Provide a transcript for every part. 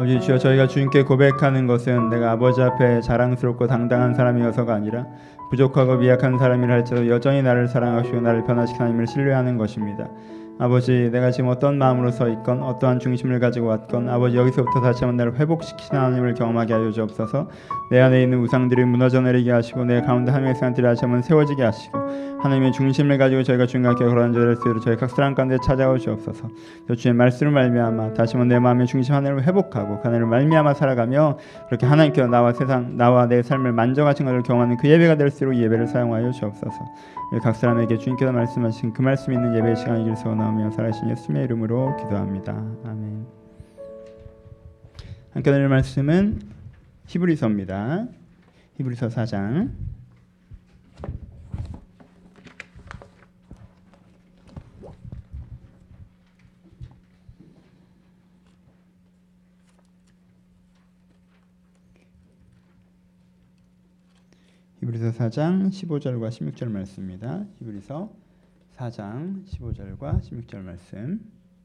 아버지 주여, 저희가 주님께 고백하는 것은 내가 아버지 앞에 자랑스럽고 당당한 사람이어서가 아니라 부족하고 미약한 사람이라 할지라도 여전히 나를 사랑하시고 나를 변화시키는 하나님을 신뢰하는 것입니다. 아버지, 내가 지금 어떤 마음으로 서 있건 어떠한 중심을 가지고 왔건 아버지, 여기서부터 다시 한번 나를 회복시키시는 하나님을 경험하게 하여 주옵소서. 내 안에 있는 우상들이 무너져 내리게 하시고 내 가운데 하나님의 생각들이 다시 한번 세워지게 하시고 하나님의 중심을 가지고 저희가 주님과 함께 걸어가는 자들 수 있도록 저희 각사람 가운데 찾아오 주옵소서. 주의 말씀을 말미암아 다시 한번 내 마음의 중심 하나님을 회복하고 그 하나님을 말미암아 살아가며 그렇게 하나님께서 나와 내 삶을 만져가신 것을 경험하는 그 예배가 될 수 있도록 예배를 사용하여 주옵소서. 각 사람에게 주님께서 말씀하신 그 말씀 있는 예배의 시간이길 소원하며 살아계신 예수님의 이름으로 기도합니다. 아멘. 함께 나눌 말씀은 히브리서입니다. 히브리서 4장. 히브리서 4장 15절과 16절 말씀입니다. 히브리서 4장 15절과 16절 말씀.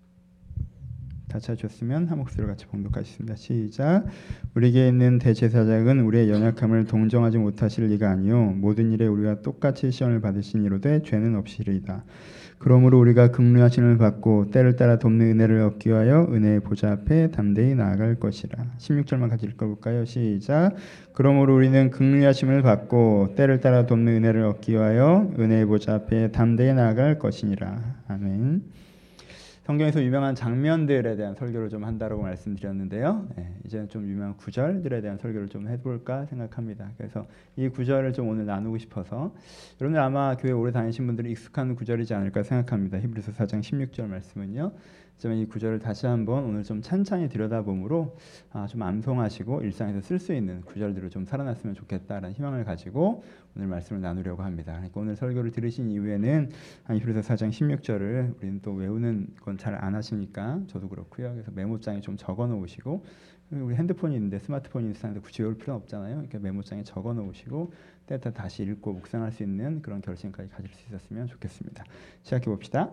다 찾으셨으면 한 목소리로 같이 봉독하겠습니다. 시작. 우리에게 있는 대제사장은 우리의 연약함을 동정하지 못하실 리가 아니요 모든 일에 우리가 똑같이 시험을 받으신 이로되 죄는 없으리이다. 그러므로 우리가 긍휼하심을 받고 때를 따라 돕는 은혜를 얻기 위하여 은혜의 보좌 앞에 담대히 나아갈 것이라. 16절만 같이 읽어볼까요? 시작. 그러므로 우리는 긍휼하심을 받고 때를 따라 돕는 은혜를 얻기 위하여 은혜의 보좌 앞에 담대히 나아갈 것이니라. 아멘. 성경에서 유명한 장면들에 대한 설교를 좀 한다라고 말씀드렸는데요. 이제는 좀 유명한 구절들에 대한 설교를 좀 해볼까 생각합니다. 그래서 이 구절을 좀 오늘 나누고 싶어서 여러분들 아마 교회 오래 다니신 분들은 익숙한 구절이지 않을까 생각합니다. 히브리서 4장 16절 말씀은요. 하지만 이 구절을 다시 한번 오늘 좀 찬찬히 들여다보므로 좀 암송하시고 일상에서 쓸 수 있는 구절들을 좀 살아났으면 좋겠다라는 희망을 가지고 오늘 말씀을 나누려고 합니다. 그러니까 오늘 설교를 들으신 이후에는 히브리서 4장 16절을 우리는 또 외우는 건 잘 안 하시니까 저도 그렇고요. 그래서 메모장에 좀 적어 놓으시고 우리 핸드폰이 있는데 스마트폰이 있는데 굳이 외울 필요는 없잖아요. 그러니까 메모장에 적어 놓으시고 때에 따라 다시 읽고 묵상할 수 있는 그런 결심까지 가질 수 있었으면 좋겠습니다. 시작해 봅시다.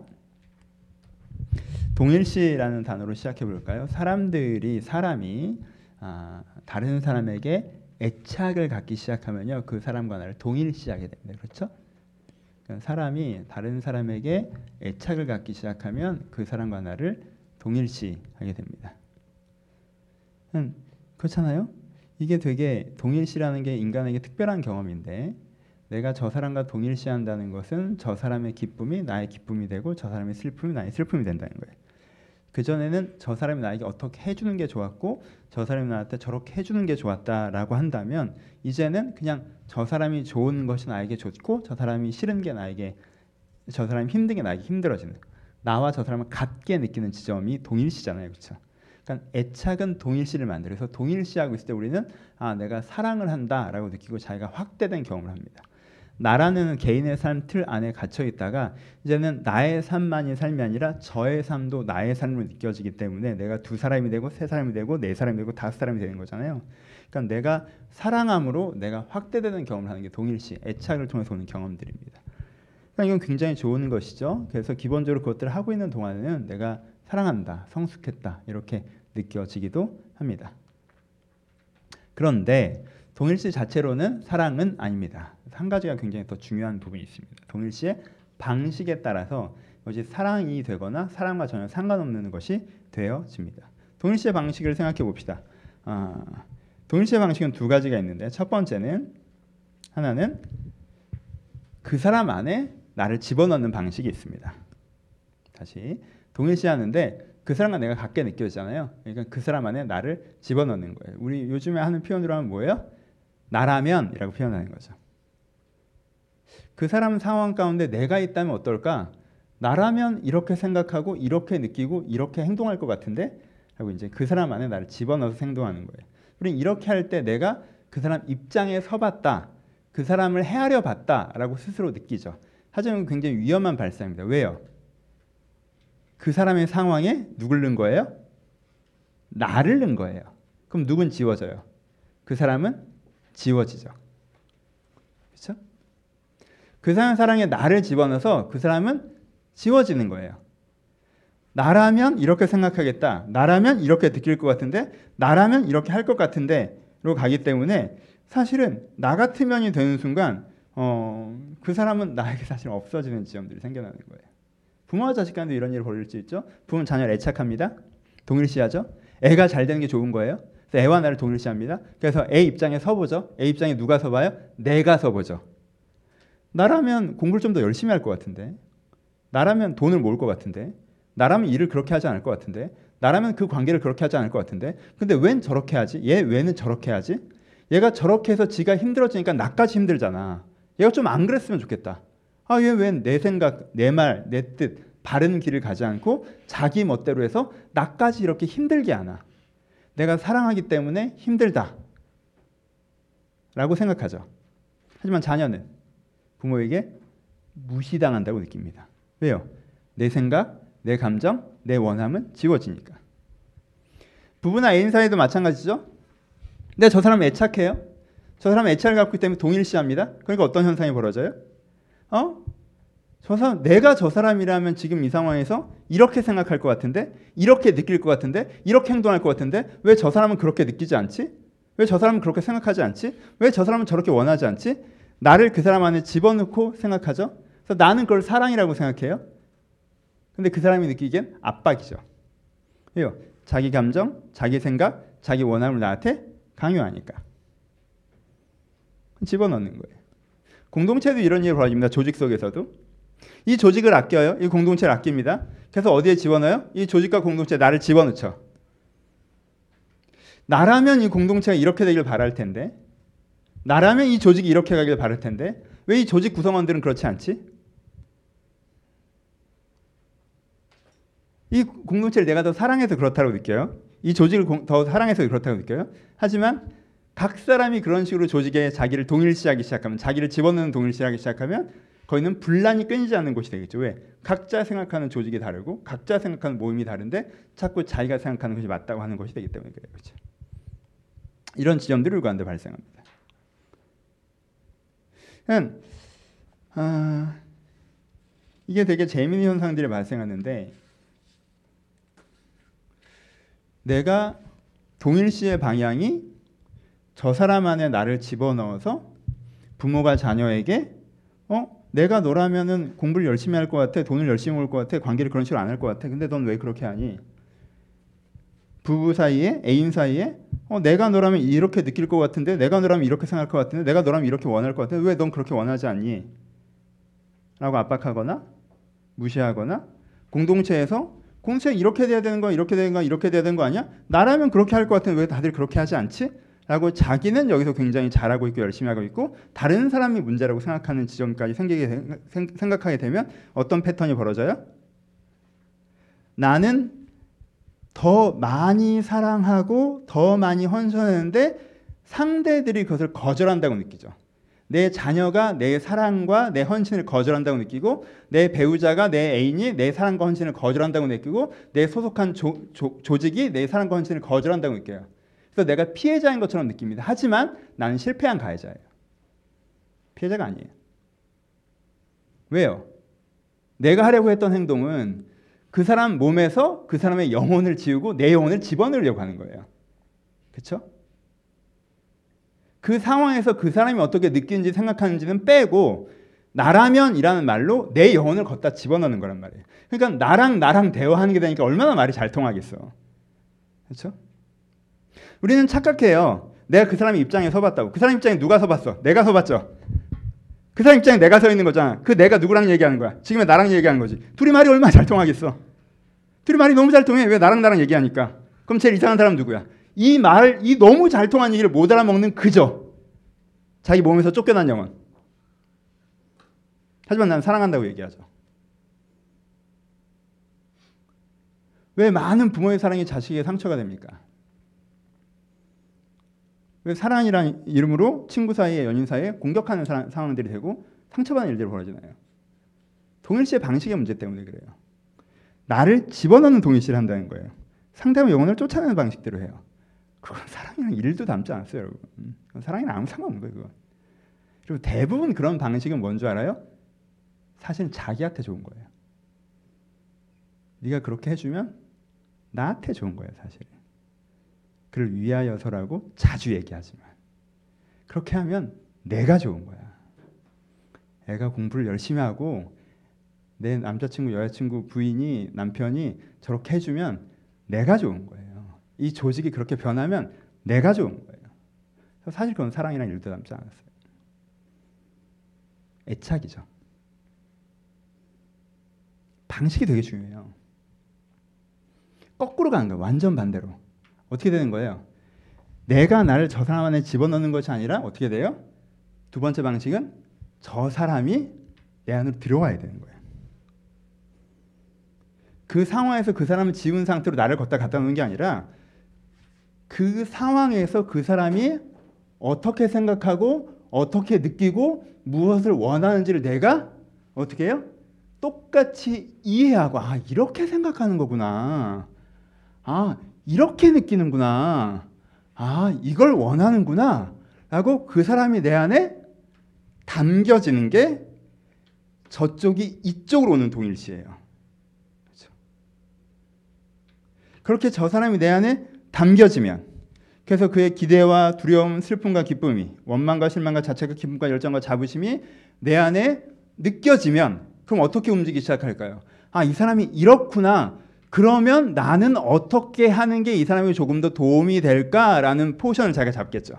동일시라는 단어로 시작해 볼까요? 사람이 다른 사람에게 애착을 갖기 시작하면요, 그 사람과 나를 동일시하게 됩니다. 그렇죠? 그러니까 사람이 다른 사람에게 애착을 갖기 시작하면 그 사람과 나를 동일시하게 됩니다. 그렇잖아요? 이게 되게 동일시라는 게 인간에게 특별한 경험인데 내가 저 사람과 동일시한다는 것은 저 사람의 기쁨이 나의 기쁨이 되고 저 사람의 슬픔이 나의 슬픔이 된다는 거예요. 그전에는 저 사람이 나에게 어떻게 해주는 게 좋았고 저 사람이 나한테 저렇게 해주는 게 좋았다라고 한다면 이제는 그냥 저 사람이 좋은 것이 나에게 좋고 저 사람이 싫은 게 나에게, 저 사람이 힘든 게 나에게 힘들어지는, 나와 저 사람을 같게 느끼는 지점이 동일시잖아요. 그렇죠? 그러니까 애착은 동일시를 만들어서 동일시하고 있을 때 우리는 내가 사랑을 한다라고 느끼고 자기가 확대된 경험을 합니다. 나라는 개인의 삶 틀 안에 gat혀 있다가 이제는 나의 삶만이 삶이 아니라 저의 삶도 나의 삶으로 느껴지기 때문에 내가 두 사람이 되고 세 사람이 되고 네 사람이 되고 다섯 사람이 되는 거잖아요. 그러니까 내가 사랑함으로 내가 확대되는 경험을 하는 게 동일시, 애착을 통해서 오는 경험들입니다. 그러니까 이건 굉장히 좋은 것이죠. 그래서 기본적으로 그것들을 하고 있는 동안에는 내가 사랑한다, 성숙했다 이렇게 느껴지기도 합니다. 그런데 동일시 자체로는 사랑은 아닙니다. 한 가지가 굉장히 더 중요한 부분이 있습니다. 동일시의 방식에 따라서 이것이 사랑이 되거나 사랑과 전혀 상관없는 것이 되어집니다. 동일시의 방식을 생각해 봅시다. 동일시의 방식은 두 가지가 있는데 첫 번째는 하나는 그 사람 안에 나를 집어넣는 방식이 있습니다. 다시 동일시하는데 그 사람과 내가 같게 느껴지잖아요. 그러니까 그 사람 안에 나를 집어넣는 거예요. 우리 요즘에 하는 표현으로 하면 뭐예요? 나라면이라고 표현하는 거죠. 그 사람 상황 가운데 내가 있다면 어떨까? 나라면 이렇게 생각하고 이렇게 느끼고 이렇게 행동할 것 같은데? 하고 이제 그 사람 안에 나를 집어넣어서 행동하는 거예요. 우리는 이렇게 할 때 내가 그 사람 입장에 서봤다, 그 사람을 헤아려 봤다라고 스스로 느끼죠. 하지만 굉장히 위험한 발상입니다. 왜요? 그 사람의 상황에 누굴 넣은 거예요? 나를 넣은 거예요. 그럼 누군 지워져요? 그 사람은 지워지죠. 그렇죠? 그 사람의 사랑에 나를 집어넣어서 그 사람은 지워지는 거예요. 나라면 이렇게 생각하겠다. 나라면 이렇게 느낄 것 같은데, 나라면 이렇게 할 것 같은데로 가기 때문에 사실은 나 같으면이 되는 순간 그 사람은 나에게 사실 없어지는 지점들이 생겨나는 거예요. 부모와 자식 간에도 이런 일이 벌어질 수 있죠. 부모는 자녀를 애착합니다. 동일시하죠. 애가 잘 되는 게 좋은 거예요. 그래서 애와 나를 동일시합니다. 그래서 애 입장에 서보죠. 애 입장에 누가 서봐요? 내가 서보죠. 나라면 공부를 좀 더 열심히 할 것 같은데, 나라면 돈을 모을 것 같은데, 나라면 일을 그렇게 하지 않을 것 같은데, 나라면 그 관계를 그렇게 하지 않을 것 같은데, 근데 웬 저렇게 하지? 얘 왜는 저렇게 하지? 얘가 저렇게 해서 지가 힘들어지니까 나까지 힘들잖아. 얘가 좀 안 그랬으면 좋겠다. 아, 얘 웬 내 생각, 내 말, 내 뜻, 바른 길을 가지 않고 자기 멋대로 해서 나까지 이렇게 힘들게 하나. 내가 사랑하기 때문에 힘들다 라고 생각하죠. 하지만 자녀는 부모에게 무시당한다고 느낍니다. 왜요? 내 생각, 내 감정, 내 원함은 지워지니까. 부부나 애인 사이도 마찬가지죠. 근데 저 사람은 애착해요. 저 사람은 애착을 갖고 있기 때문에 동일시합니다. 그러니까 어떤 현상이 벌어져요? 저 사람, 내가 저 사람이라면 지금 이 상황에서 이렇게 생각할 것 같은데, 이렇게 느낄 것 같은데, 이렇게 행동할 것 같은데, 왜 저 사람은 그렇게 느끼지 않지? 왜 저 사람은 그렇게 생각하지 않지? 왜 저 사람은 저렇게 원하지 않지? 나를 그 사람 안에 집어넣고 생각하죠. 그래서 나는 그걸 사랑이라고 생각해요. 근데 그 사람이 느끼기엔 압박이죠. 왜요? 자기 감정, 자기 생각, 자기 원함을 나한테 강요하니까. 집어넣는 거예요. 공동체도 이런 일이 벌어집니다. 조직 속에서도. 이 조직을 아껴요. 이 공동체를 아낍니다. 그래서 어디에 집어넣어요? 이 조직과 공동체에 나를 집어넣죠. 나라면 이 공동체가 이렇게 되길 바랄 텐데, 나라면 이 조직이 이렇게 가길 바랄 텐데, 왜 이 조직 구성원들은 그렇지 않지? 이 공동체를 내가 더 사랑해서 그렇다고 느껴요. 이 조직을 더 사랑해서 그렇다고 느껴요. 하지만 각 사람이 그런 식으로 조직에 자기를 동일시하기 시작하면, 자기를 집어넣는 동일시하기 시작하면 거기는 분란이 끊이지 않는 곳이 되겠죠. 왜? 각자 생각하는 조직이 다르고 각자 생각하는 모임이 다른데 자꾸 자기가 생각하는 것이 맞다고 하는 것이 되기 때문에 그래요. 그렇죠? 이런 지점들이 일관돼 발생합니다. 이게 되게 재미있는 현상들이 발생하는데, 내가 동일시의 방향이 저 사람 안에 나를 집어넣어서 부모가 자녀에게 내가 너라면은 공부를 열심히 할 것 같아, 돈을 열심히 모을 것 같아, 관계를 그런 식으로 안 할 것 같아. 근데 넌 왜 그렇게 하니? 부부 사이에, 애인 사이에 내가 너라면 이렇게 느낄 것 같은데, 내가 너라면 이렇게 생각할 것 같은데, 내가 너라면 이렇게 원할 것 같은데 왜 넌 그렇게 원하지 않니? 라고 압박하거나 무시하거나, 공동체에서 이렇게 돼야 되는 거, 이렇게 되는 거, 이렇게 돼야 되는 거 아니야? 나라면 그렇게 할 것 같은데 왜 다들 그렇게 하지 않지? 라고 자기는 여기서 굉장히 잘하고 있고 열심히 하고 있고 다른 사람이 문제라고 생각하는 지점까지 생각하게 되면 어떤 패턴이 벌어져요? 나는 더 많이 사랑하고 더 많이 헌신하는데 상대들이 그것을 거절한다고 느끼죠. 내 자녀가 내 사랑과 내 헌신을 거절한다고 느끼고, 내 배우자가, 내 애인이 내 사랑과 헌신을 거절한다고 느끼고, 내 소속한 조직이 내 사랑과 헌신을 거절한다고 느껴요. 그래서 내가 피해자인 것처럼 느낍니다. 하지만 나는 실패한 가해자예요. 피해자가 아니에요. 왜요? 내가 하려고 했던 행동은 그 사람 몸에서 그 사람의 영혼을 지우고 내 영혼을 집어넣으려고 하는 거예요. 그렇죠? 그 상황에서 그 사람이 어떻게 느끼는지 생각하는지는 빼고 나라면이라는 말로 내 영혼을 걷다 집어넣는 거란 말이에요. 그러니까 나랑 대화하는 게 되니까 얼마나 말이 잘 통하겠어. 그렇죠? 우리는 착각해요. 내가 그 사람 입장에 서봤다고. 그 사람 입장에 누가 서봤어? 내가 서봤죠. 그 사람 입장에 내가 서 있는 거잖아. 그 내가 누구랑 얘기하는 거야? 지금의 나랑 얘기하는 거지. 둘이 말이 얼마나 잘 통하겠어. 둘이 말이 너무 잘 통해. 왜 나랑 얘기하니까. 그럼 제일 이상한 사람 누구야? 이 너무 잘 통한 얘기를 못 알아먹는 그저 자기 몸에서 쫓겨난 영혼. 하지만 난 사랑한다고 얘기하죠. 왜 많은 부모의 사랑이 자식에게 상처가 됩니까? 왜 사랑이라는 이름으로 친구 사이에, 연인 사이에 공격하는 상황들이 되고 상처받는 일들이 벌어지나요? 동일시의 방식의 문제 때문에 그래요. 나를 집어넣는 동일시를 한다는 거예요. 상대방 영혼을 쫓아내는 방식대로 해요. 그건 사랑이랑 일도 닮지 않았어요, 여러분. 사랑이랑 아무 상관없는 거예요, 그건. 그리고 대부분 그런 방식은 뭔 줄 알아요? 사실 자기한테 좋은 거예요. 네가 그렇게 해주면 나한테 좋은 거야 사실. 그를 위하여서라고 자주 얘기하지만 그렇게 하면 내가 좋은 거야. 애가 공부를 열심히 하고 내 남자친구, 여자친구, 부인이, 남편이 저렇게 해주면 내가 좋은 거예요. 이 조직이 그렇게 변하면 내가 좋은 거예요. 사실 그건 사랑이랑 일도 닮지 않았어요. 애착이죠. 방식이 되게 중요해요. 거꾸로 가는 거예요. 완전 반대로. 어떻게 되는 거예요? 내가 나를 저 사람 안에 집어넣는 것이 아니라 어떻게 돼요? 두 번째 방식은 저 사람이 내 안으로 들어와야 되는 거예요. 그 상황에서 그 사람을 지운 상태로 나를 갖다 놓는 게 아니라 그 상황에서 그 사람이 어떻게 생각하고 어떻게 느끼고 무엇을 원하는지를 내가 어떻게 해요? 똑같이 이해하고 이렇게 생각하는 거구나. 이렇게 느끼는구나. 이걸 원하는구나. 라고 그 사람이 내 안에 담겨지는 게 저쪽이 이쪽으로 오는 동일시예요. 그렇죠? 그렇게 저 사람이 내 안에 담겨지면 그래서 그의 기대와 두려움, 슬픔과 기쁨이 원망과 실망과 자책과 기쁨과 열정과 자부심이 내 안에 느껴지면 그럼 어떻게 움직이기 시작할까요? 이 사람이 이렇구나. 그러면 나는 어떻게 하는 게 이 사람에게 조금 더 도움이 될까라는 포션을 자기가 잡겠죠.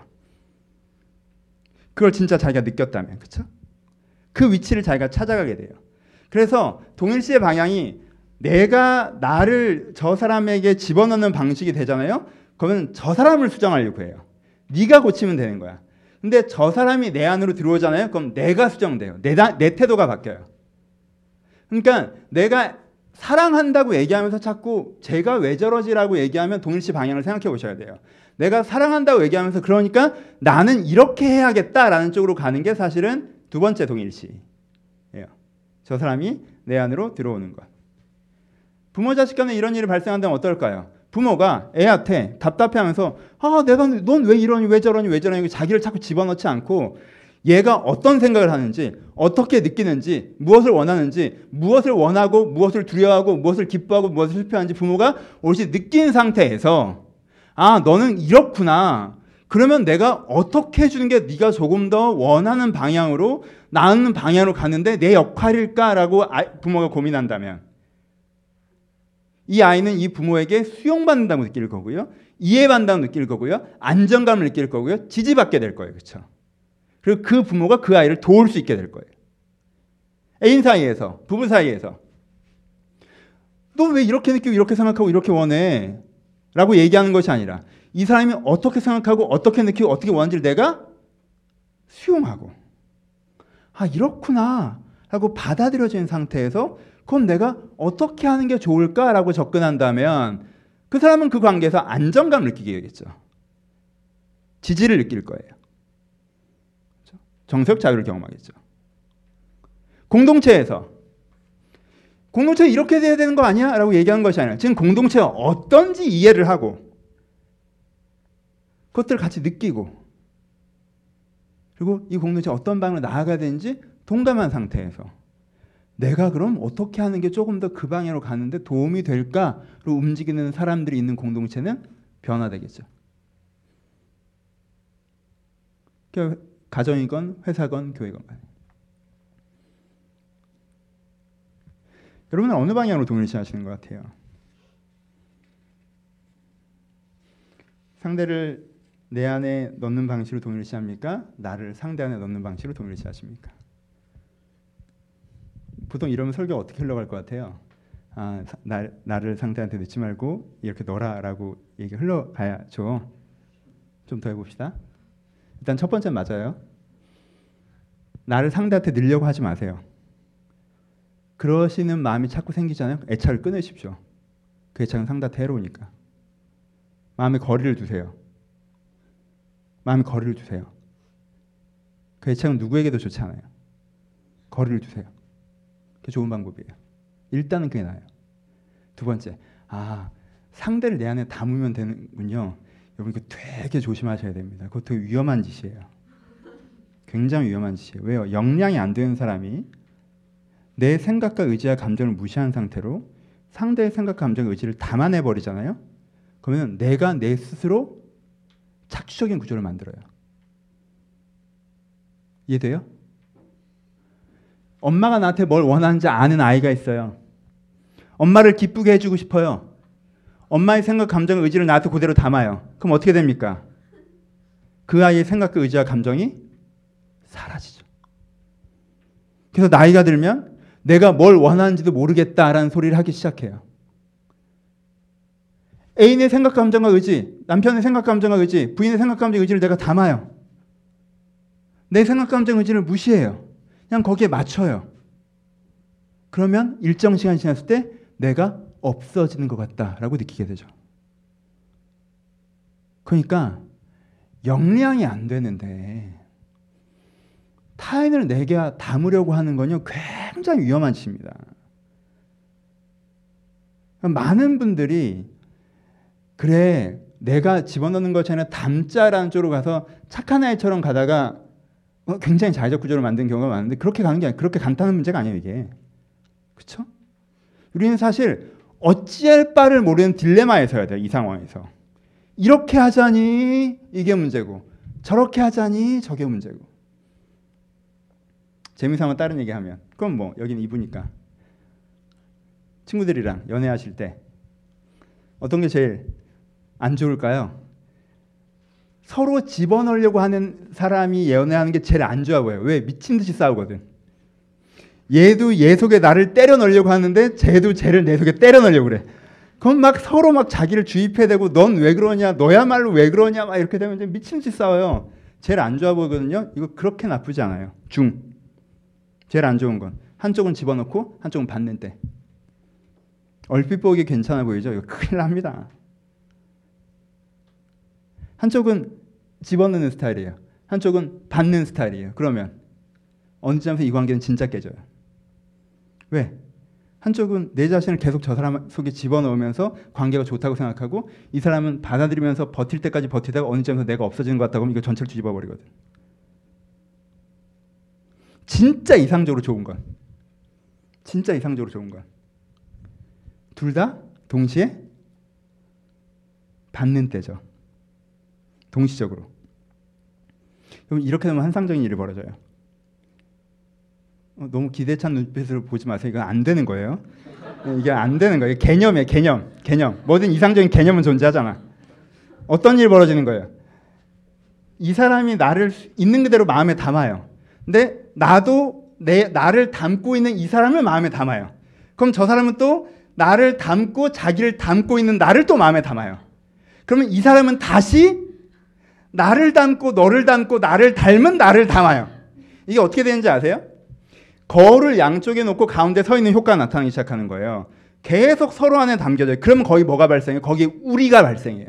그걸 진짜 자기가 느꼈다면, 그렇죠? 그 위치를 자기가 찾아가게 돼요. 그래서 동일시의 방향이 내가 나를 저 사람에게 집어넣는 방식이 되잖아요. 그러면 저 사람을 수정하려고 해요. 네가 고치면 되는 거야. 근데 저 사람이 내 안으로 들어오잖아요. 그럼 내가 수정돼요. 내 태도가 바뀌어요. 그러니까 내가 사랑한다고 얘기하면서 자꾸 제가 왜 저러지라고 얘기하면 동일시 방향을 생각해 보셔야 돼요. 내가 사랑한다고 얘기하면서 그러니까 나는 이렇게 해야겠다라는 쪽으로 가는 게 사실은 두 번째 동일시예요. 저 사람이 내 안으로 들어오는 것. 부모 자식 간에 이런 일이 발생한다면 어떨까요? 부모가 애한테 답답해하면서 넌 왜 이러니 왜 저러니 자기를 자꾸 집어넣지 않고 얘가 어떤 생각을 하는지 어떻게 느끼는지 무엇을 원하는지 무엇을 원하고 무엇을 두려워하고 무엇을 기뻐하고 무엇을 슬퍼하는지 부모가 옳지 느낀 상태에서 너는 이렇구나. 그러면 내가 어떻게 해주는 게 네가 조금 더 원하는 방향으로 나은 방향으로 가는데 내 역할일까라고 부모가 고민한다면 이 아이는 이 부모에게 수용받는다고 느낄 거고요. 이해받는다고 느낄 거고요. 안정감을 느낄 거고요. 지지받게 될 거예요. 그렇죠? 그리고 그 부모가 그 아이를 도울 수 있게 될 거예요. 애인 사이에서, 부부 사이에서 너 왜 이렇게 느끼고 이렇게 생각하고 이렇게 원해? 라고 얘기하는 것이 아니라 이 사람이 어떻게 생각하고 어떻게 느끼고 어떻게 원하는지를 내가 수용하고 이렇구나 라고 받아들여진 상태에서 그럼 내가 어떻게 하는 게 좋을까라고 접근한다면 그 사람은 그 관계에서 안정감을 느끼게 되겠죠. 지지를 느낄 거예요. 정서적 자유를 경험하겠죠. 공동체에서 공동체 이렇게 돼야 되는 거 아니야? 라고 얘기하는 것이 아니라 지금 공동체가 어떤지 이해를 하고 그것들을 같이 느끼고 그리고 이 공동체가 어떤 방향으로 나아가야 되는지 동감한 상태에서 내가 그럼 어떻게 하는 게 조금 더 그 방향으로 가는데 도움이 될까로 움직이는 사람들이 있는 공동체는 변화되겠죠. 가정이건 회사건 교회건 간에. 여러분은 어느 방향으로 동일시하시는 것 같아요? 상대를 내 안에 넣는 방식으로 동일시합니까? 나를 상대 안에 넣는 방식으로 동일시하십니까? 보통 이러면 설교가 어떻게 흘러갈 것 같아요? 나를 상대한테 넣지 말고 이렇게 넣어라라고 얘기 흘러가야죠. 좀 더 해봅시다. 일단 첫 번째는 맞아요. 나를 상대한테 넣으려고 하지 마세요. 그러시는 마음이 자꾸 생기잖아요. 애착을 끊으십시오. 그 애착은 상대한테 해로우니까. 마음에 거리를 두세요. 마음에 거리를 두세요. 그 애착은 누구에게도 좋지 않아요. 거리를 두세요. 그게 좋은 방법이에요. 일단은 그게 나아요. 두 번째, 상대를 내 안에 담으면 되는군요. 여러분 이거 되게 조심하셔야 됩니다. 그거 되게 위험한 짓이에요. 굉장히 위험한 짓이에요. 왜요? 역량이 안 되는 사람이 내 생각과 의지와 감정을 무시한 상태로 상대의 생각, 감정, 의지를 담아내 버리잖아요. 그러면 내가 내 스스로 착취적인 구조를 만들어요. 이해돼요? 엄마가 나한테 뭘 원하는지 아는 아이가 있어요. 엄마를 기쁘게 해주고 싶어요. 엄마의 생각, 감정, 의지를 나한테 그대로 담아요. 그럼 어떻게 됩니까? 그 아이의 생각과 의지와 감정이 사라지죠. 그래서 나이가 들면 내가 뭘 원하는지도 모르겠다라는 소리를 하기 시작해요. 애인의 생각, 감정과 의지, 남편의 생각, 감정과 의지, 부인의 생각, 감정, 의지를 내가 담아요. 내 생각, 감정, 의지를 무시해요. 그냥 거기에 맞춰요. 그러면 일정 시간 지났을 때 내가 없어지는 것 같다라고 느끼게 되죠. 그러니까 영리함이 안 되는데 타인을 내게 담으려고 하는 건요 굉장히 위험한 짓입니다. 많은 분들이 그래 내가 집어넣는 것이 아니라 담자라는 쪽으로 가서 착한 아이처럼 가다가 굉장히 자의적 구조를 만든 경우가 많은데 그렇게 가는 게 아니에요. 그렇게 간단한 문제가 아니에요 이게. 그렇죠? 우리는 사실 어찌할 바를 모르는 딜레마에 서야 돼요. 이 상황에서. 이렇게 하자니 이게 문제고 저렇게 하자니 저게 문제고. 재미삼아 다른 얘기하면 그럼 뭐 여기는 이부니까 친구들이랑 연애하실 때 어떤 게 제일 안 좋을까요? 서로 집어넣으려고 하는 사람이 연애하는 게 제일 안 좋아 보여요. 왜? 미친 듯이 싸우거든. 얘도 얘 속에 나를 때려 넣으려고 하는데 쟤도 쟤를 내 속에 때려 넣으려고 그래. 그럼 막 서로 막 자기를 주입해대고 넌 왜 그러냐 너야말로 왜 그러냐 막 이렇게 되면 이제 미친 듯이 싸워요. 제일 안 좋아 보이거든요. 이거 그렇게 나쁘지 않아요. 제일 안 좋은 건 한쪽은 집어넣고 한쪽은 받는 때. 얼핏 보기 괜찮아 보이죠? 이거 큰일 납니다. 한쪽은 집어넣는 스타일이에요. 한쪽은 받는 스타일이에요. 그러면 어느 점에서 이 관계는 진짜 깨져요. 왜? 한쪽은 내 자신을 계속 저 사람 속에 집어넣으면서 관계가 좋다고 생각하고 이 사람은 받아들이면서 버틸 때까지 버티다가 어느 점에서 내가 없어지는 것 같다고 하면 이거 전체를 뒤집어버리거든. 진짜 이상적으로 좋은 건 둘 다 동시에 받는 때죠. 동시적으로. 그럼 이렇게 되면 환상적인 일이 벌어져요. 너무 기대찬 눈빛으로 보지 마세요. 이건 안 되는 거예요. 이게 안 되는 거예요. 개념이에요. 개념. 뭐든 이상적인 개념은 존재하잖아. 어떤 일이 벌어지는 거예요. 이 사람이 나를 있는 그대로 마음에 담아요. 근데 나도 나를 담고 있는 이 사람을 마음에 담아요. 그럼 저 사람은 또 나를 담고 자기를 담고 있는 나를 또 마음에 담아요. 그러면 이 사람은 다시 나를 담고 너를 담고 나를 닮은 나를 담아요. 이게 어떻게 되는지 아세요? 거울을 양쪽에 놓고 가운데 서 있는 효과가 나타나기 시작하는 거예요. 계속 서로 안에 담겨져요. 그러면 거기 뭐가 발생해요? 거기 우리가 발생해요.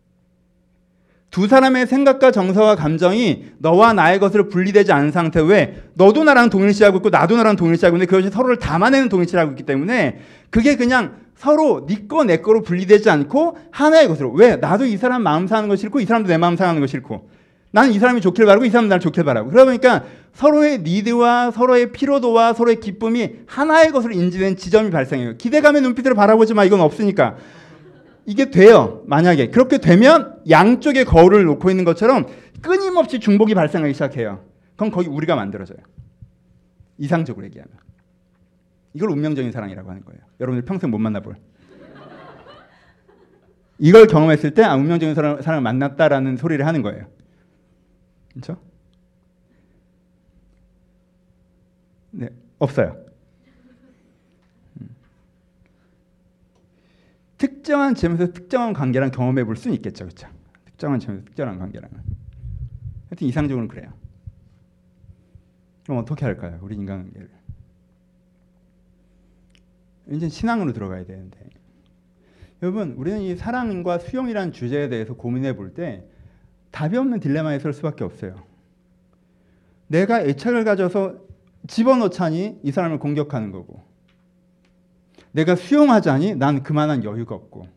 두 사람의 생각과 정서와 감정이 너와 나의 것으로 분리되지 않은 상태. 왜? 너도 나랑 동일시하고 있고 나도 나랑 동일시하고 있는데 그것이 서로를 담아내는 동일시를 하고 있기 때문에 그게 그냥 서로 네 거 내 거로 분리되지 않고 하나의 것으로. 왜? 나도 이 사람 마음 상하는 거 싫고 이 사람도 내 마음 상하는 거 싫고 나는 이 사람이 좋길 바라고 이 사람도 나를 좋길 바라고. 그러다 보니까 서로의 니드와 서로의 피로도와 서로의 기쁨이 하나의 것으로 인지된 지점이 발생해요. 기대감의 눈빛으로 바라보지 마. 이건 없으니까. 이게 돼요. 만약에 그렇게 되면 양쪽에 거울을 놓고 있는 것처럼 끊임없이 중복이 발생하기 시작해요. 그럼 거기 우리가 만들어져요. 이상적으로 얘기하면. 이걸 운명적인 사랑이라고 하는 거예요. 여러분들 평생 못 만나볼. 이걸 경험했을 때 운명적인 사랑을 만났다라는 소리를 하는 거예요. 그렇죠? 네, 없어요. 특정한 점에서 특정한 관계랑 경험해 볼 수는 있겠죠. 그렇죠? 특정한 점에서 특정한 관계랑은. 하여튼 이상적으로는 그래요. 그럼 어떻게 할까요? 우리 인간관계를. 이제 신앙으로 들어가야 되는데. 여러분, 우리는 이 사랑과 수용이라는 주제에 대해서 고민해 볼 때 답이 없는 딜레마에 설 수밖에 없어요. 내가 애착을 가져서 집어넣자니 이 사람을 공격하는 거고 내가 수용하자니 난 그만한 여유가 없고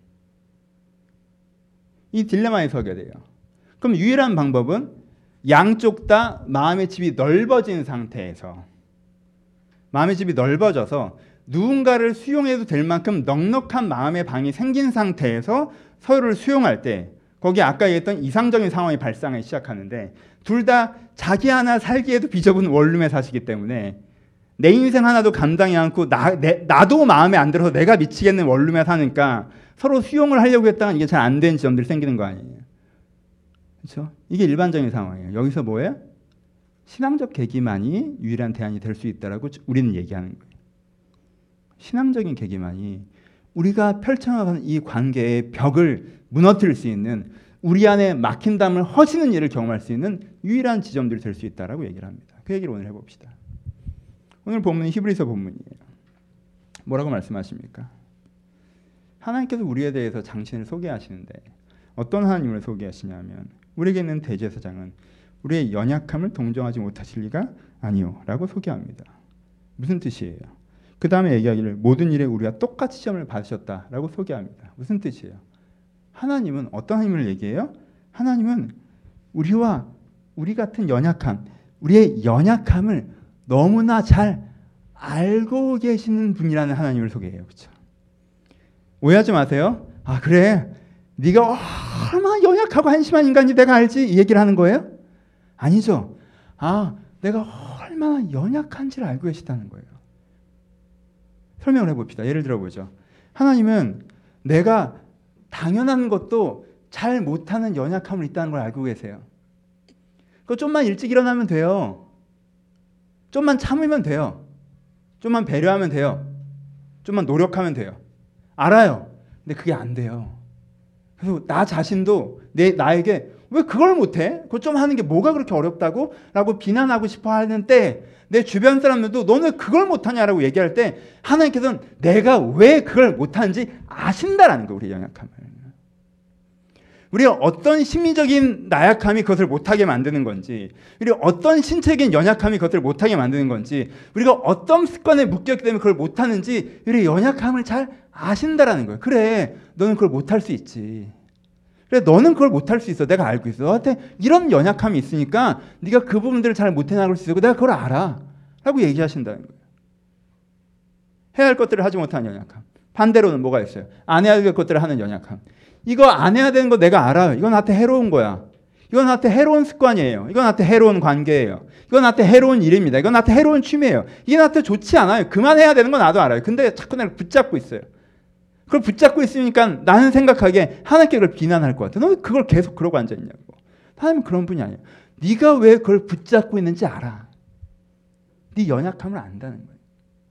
이 딜레마에 서게 돼요. 그럼 유일한 방법은 양쪽 다 마음의 집이 넓어진 상태에서 마음의 집이 넓어져서 누군가를 수용해도 될 만큼 넉넉한 마음의 방이 생긴 상태에서 서로를 수용할 때 거기 아까 얘기했던 이상적인 상황이 발생하기 시작하는데 둘 다 자기 하나 살기에도 비좁은 원룸에 사시기 때문에 내 인생 하나도 감당이 않고 나도 마음에 안 들어서 내가 미치겠는 원룸에 사니까 서로 수용을 하려고 했다가 이게 잘 안 되는 지점들이 생기는 거 아니에요. 그렇죠? 이게 일반적인 상황이에요. 여기서 뭐예요? 신앙적 계기만이 유일한 대안이 될 수 있다라고 우리는 얘기하는 거예요. 신앙적인 계기만이 우리가 펼쳐나가는 이 관계의 벽을 무너뜨릴 수 있는 우리 안에 막힌 담을 허시는 일을 경험할 수 있는 유일한 지점들이 될 수 있다라고 얘기를 합니다. 그 얘기를 오늘 해봅시다. 오늘 본문은 히브리서 본문이에요. 뭐라고 말씀하십니까? 하나님께서 우리에 대해서 당신을 소개하시는데 어떤 하나님을 소개하시냐면 우리에게 있는 대제사장은 우리의 연약함을 동정하지 못하실 리가 아니요 라고 소개합니다. 무슨 뜻이에요? 그 다음에 얘기하기를 모든 일에 우리가 똑같이 시험을 받으셨다라고 소개합니다. 무슨 뜻이에요? 하나님은 어떤 하나님을 얘기해요? 하나님은 우리와 우리 같은 연약함, 우리의 연약함을 너무나 잘 알고 계시는 분이라는 하나님을 소개해요. 그렇죠? 오해하지 마세요. 아 그래, 네가 얼마나 연약하고 한심한 인간인지 내가 알지? 이 얘기를 하는 거예요? 아니죠. 아 내가 얼마나 연약한지를 알고 계시다는 거예요. 설명을 해봅시다. 예를 들어보죠. 하나님은 내가 당연한 것도 잘 못하는 연약함을 있다는 걸 알고 계세요. 그거 좀만 일찍 일어나면 돼요. 좀만 참으면 돼요. 좀만 배려하면 돼요. 좀만 노력하면 돼요. 알아요. 근데 그게 안 돼요. 그래서 나 자신도 나에게 왜 그걸 못해? 그거 좀 하는 게 뭐가 그렇게 어렵다고? 라고 비난하고 싶어 하는 때 내 주변 사람들도 너는 그걸 못하냐라고 얘기할 때 하나님께서는 내가 왜 그걸 못하는지 아신다라는 거예요. 우리의 연약함을. 우리가 어떤 심리적인 나약함이 그것을 못하게 만드는 건지, 우리가 어떤 신체적인 연약함이 그것을 못하게 만드는 건지, 우리가 어떤 습관에 묶였기 때문에 그걸 못하는지 우리의 연약함을 잘 아신다라는 거예요. 그래, 너는 그걸 못할 수 있지. 그래, 너는 그걸 못할 수 있어. 내가 알고 있어. 너한테 이런 연약함이 있으니까 네가 그 부분들을 잘 못해나갈 수 있고 내가 그걸 알아. 라고 얘기하신다는 거예요. 해야 할 것들을 하지 못하는 연약함. 반대로는 뭐가 있어요? 안 해야 될 것들을 하는 연약함. 이거 안 해야 되는 거 내가 알아요. 이건 나한테 해로운 거야. 이건 나한테 해로운 습관이에요. 이건 나한테 해로운 관계예요. 이건 나한테 해로운 일입니다. 이건 나한테 해로운 취미예요. 이게 나한테 좋지 않아요. 그만해야 되는 건 나도 알아요. 근데 자꾸 내가 붙잡고 있어요. 그걸 붙잡고 있으니까 나는 생각하기에 하나님께 그걸 비난할 것 같아. 너 왜 그걸 계속 그러고 앉아있냐고. 하나님은 그런 분이 아니에요. 네가 왜 그걸 붙잡고 있는지 알아. 네 연약함을 안다는 거예요.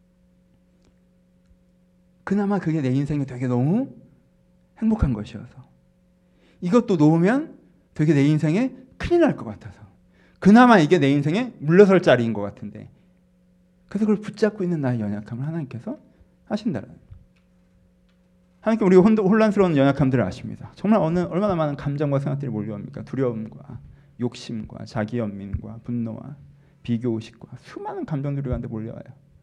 그나마 그게 내 인생에 되게 너무 행복한 것이어서 이것도 놓으면 되게 내 인생에 큰일 날 것 같아서 그나마 이게 내 인생에 물러설 자리인 것 같은데 그래서 그걸 붙잡고 있는 나의 연약함을 하나님께서 하신다는 거예요. 하나님께 우리가 혼란스러운 연약함들을 아십니다. 정말 얼마나 많은 감정과 생각들이 몰려옵니까? 두려움과 욕심과 자기연민과 분노와 비교의식과 수많은 감정들이 우리한테 몰려와요.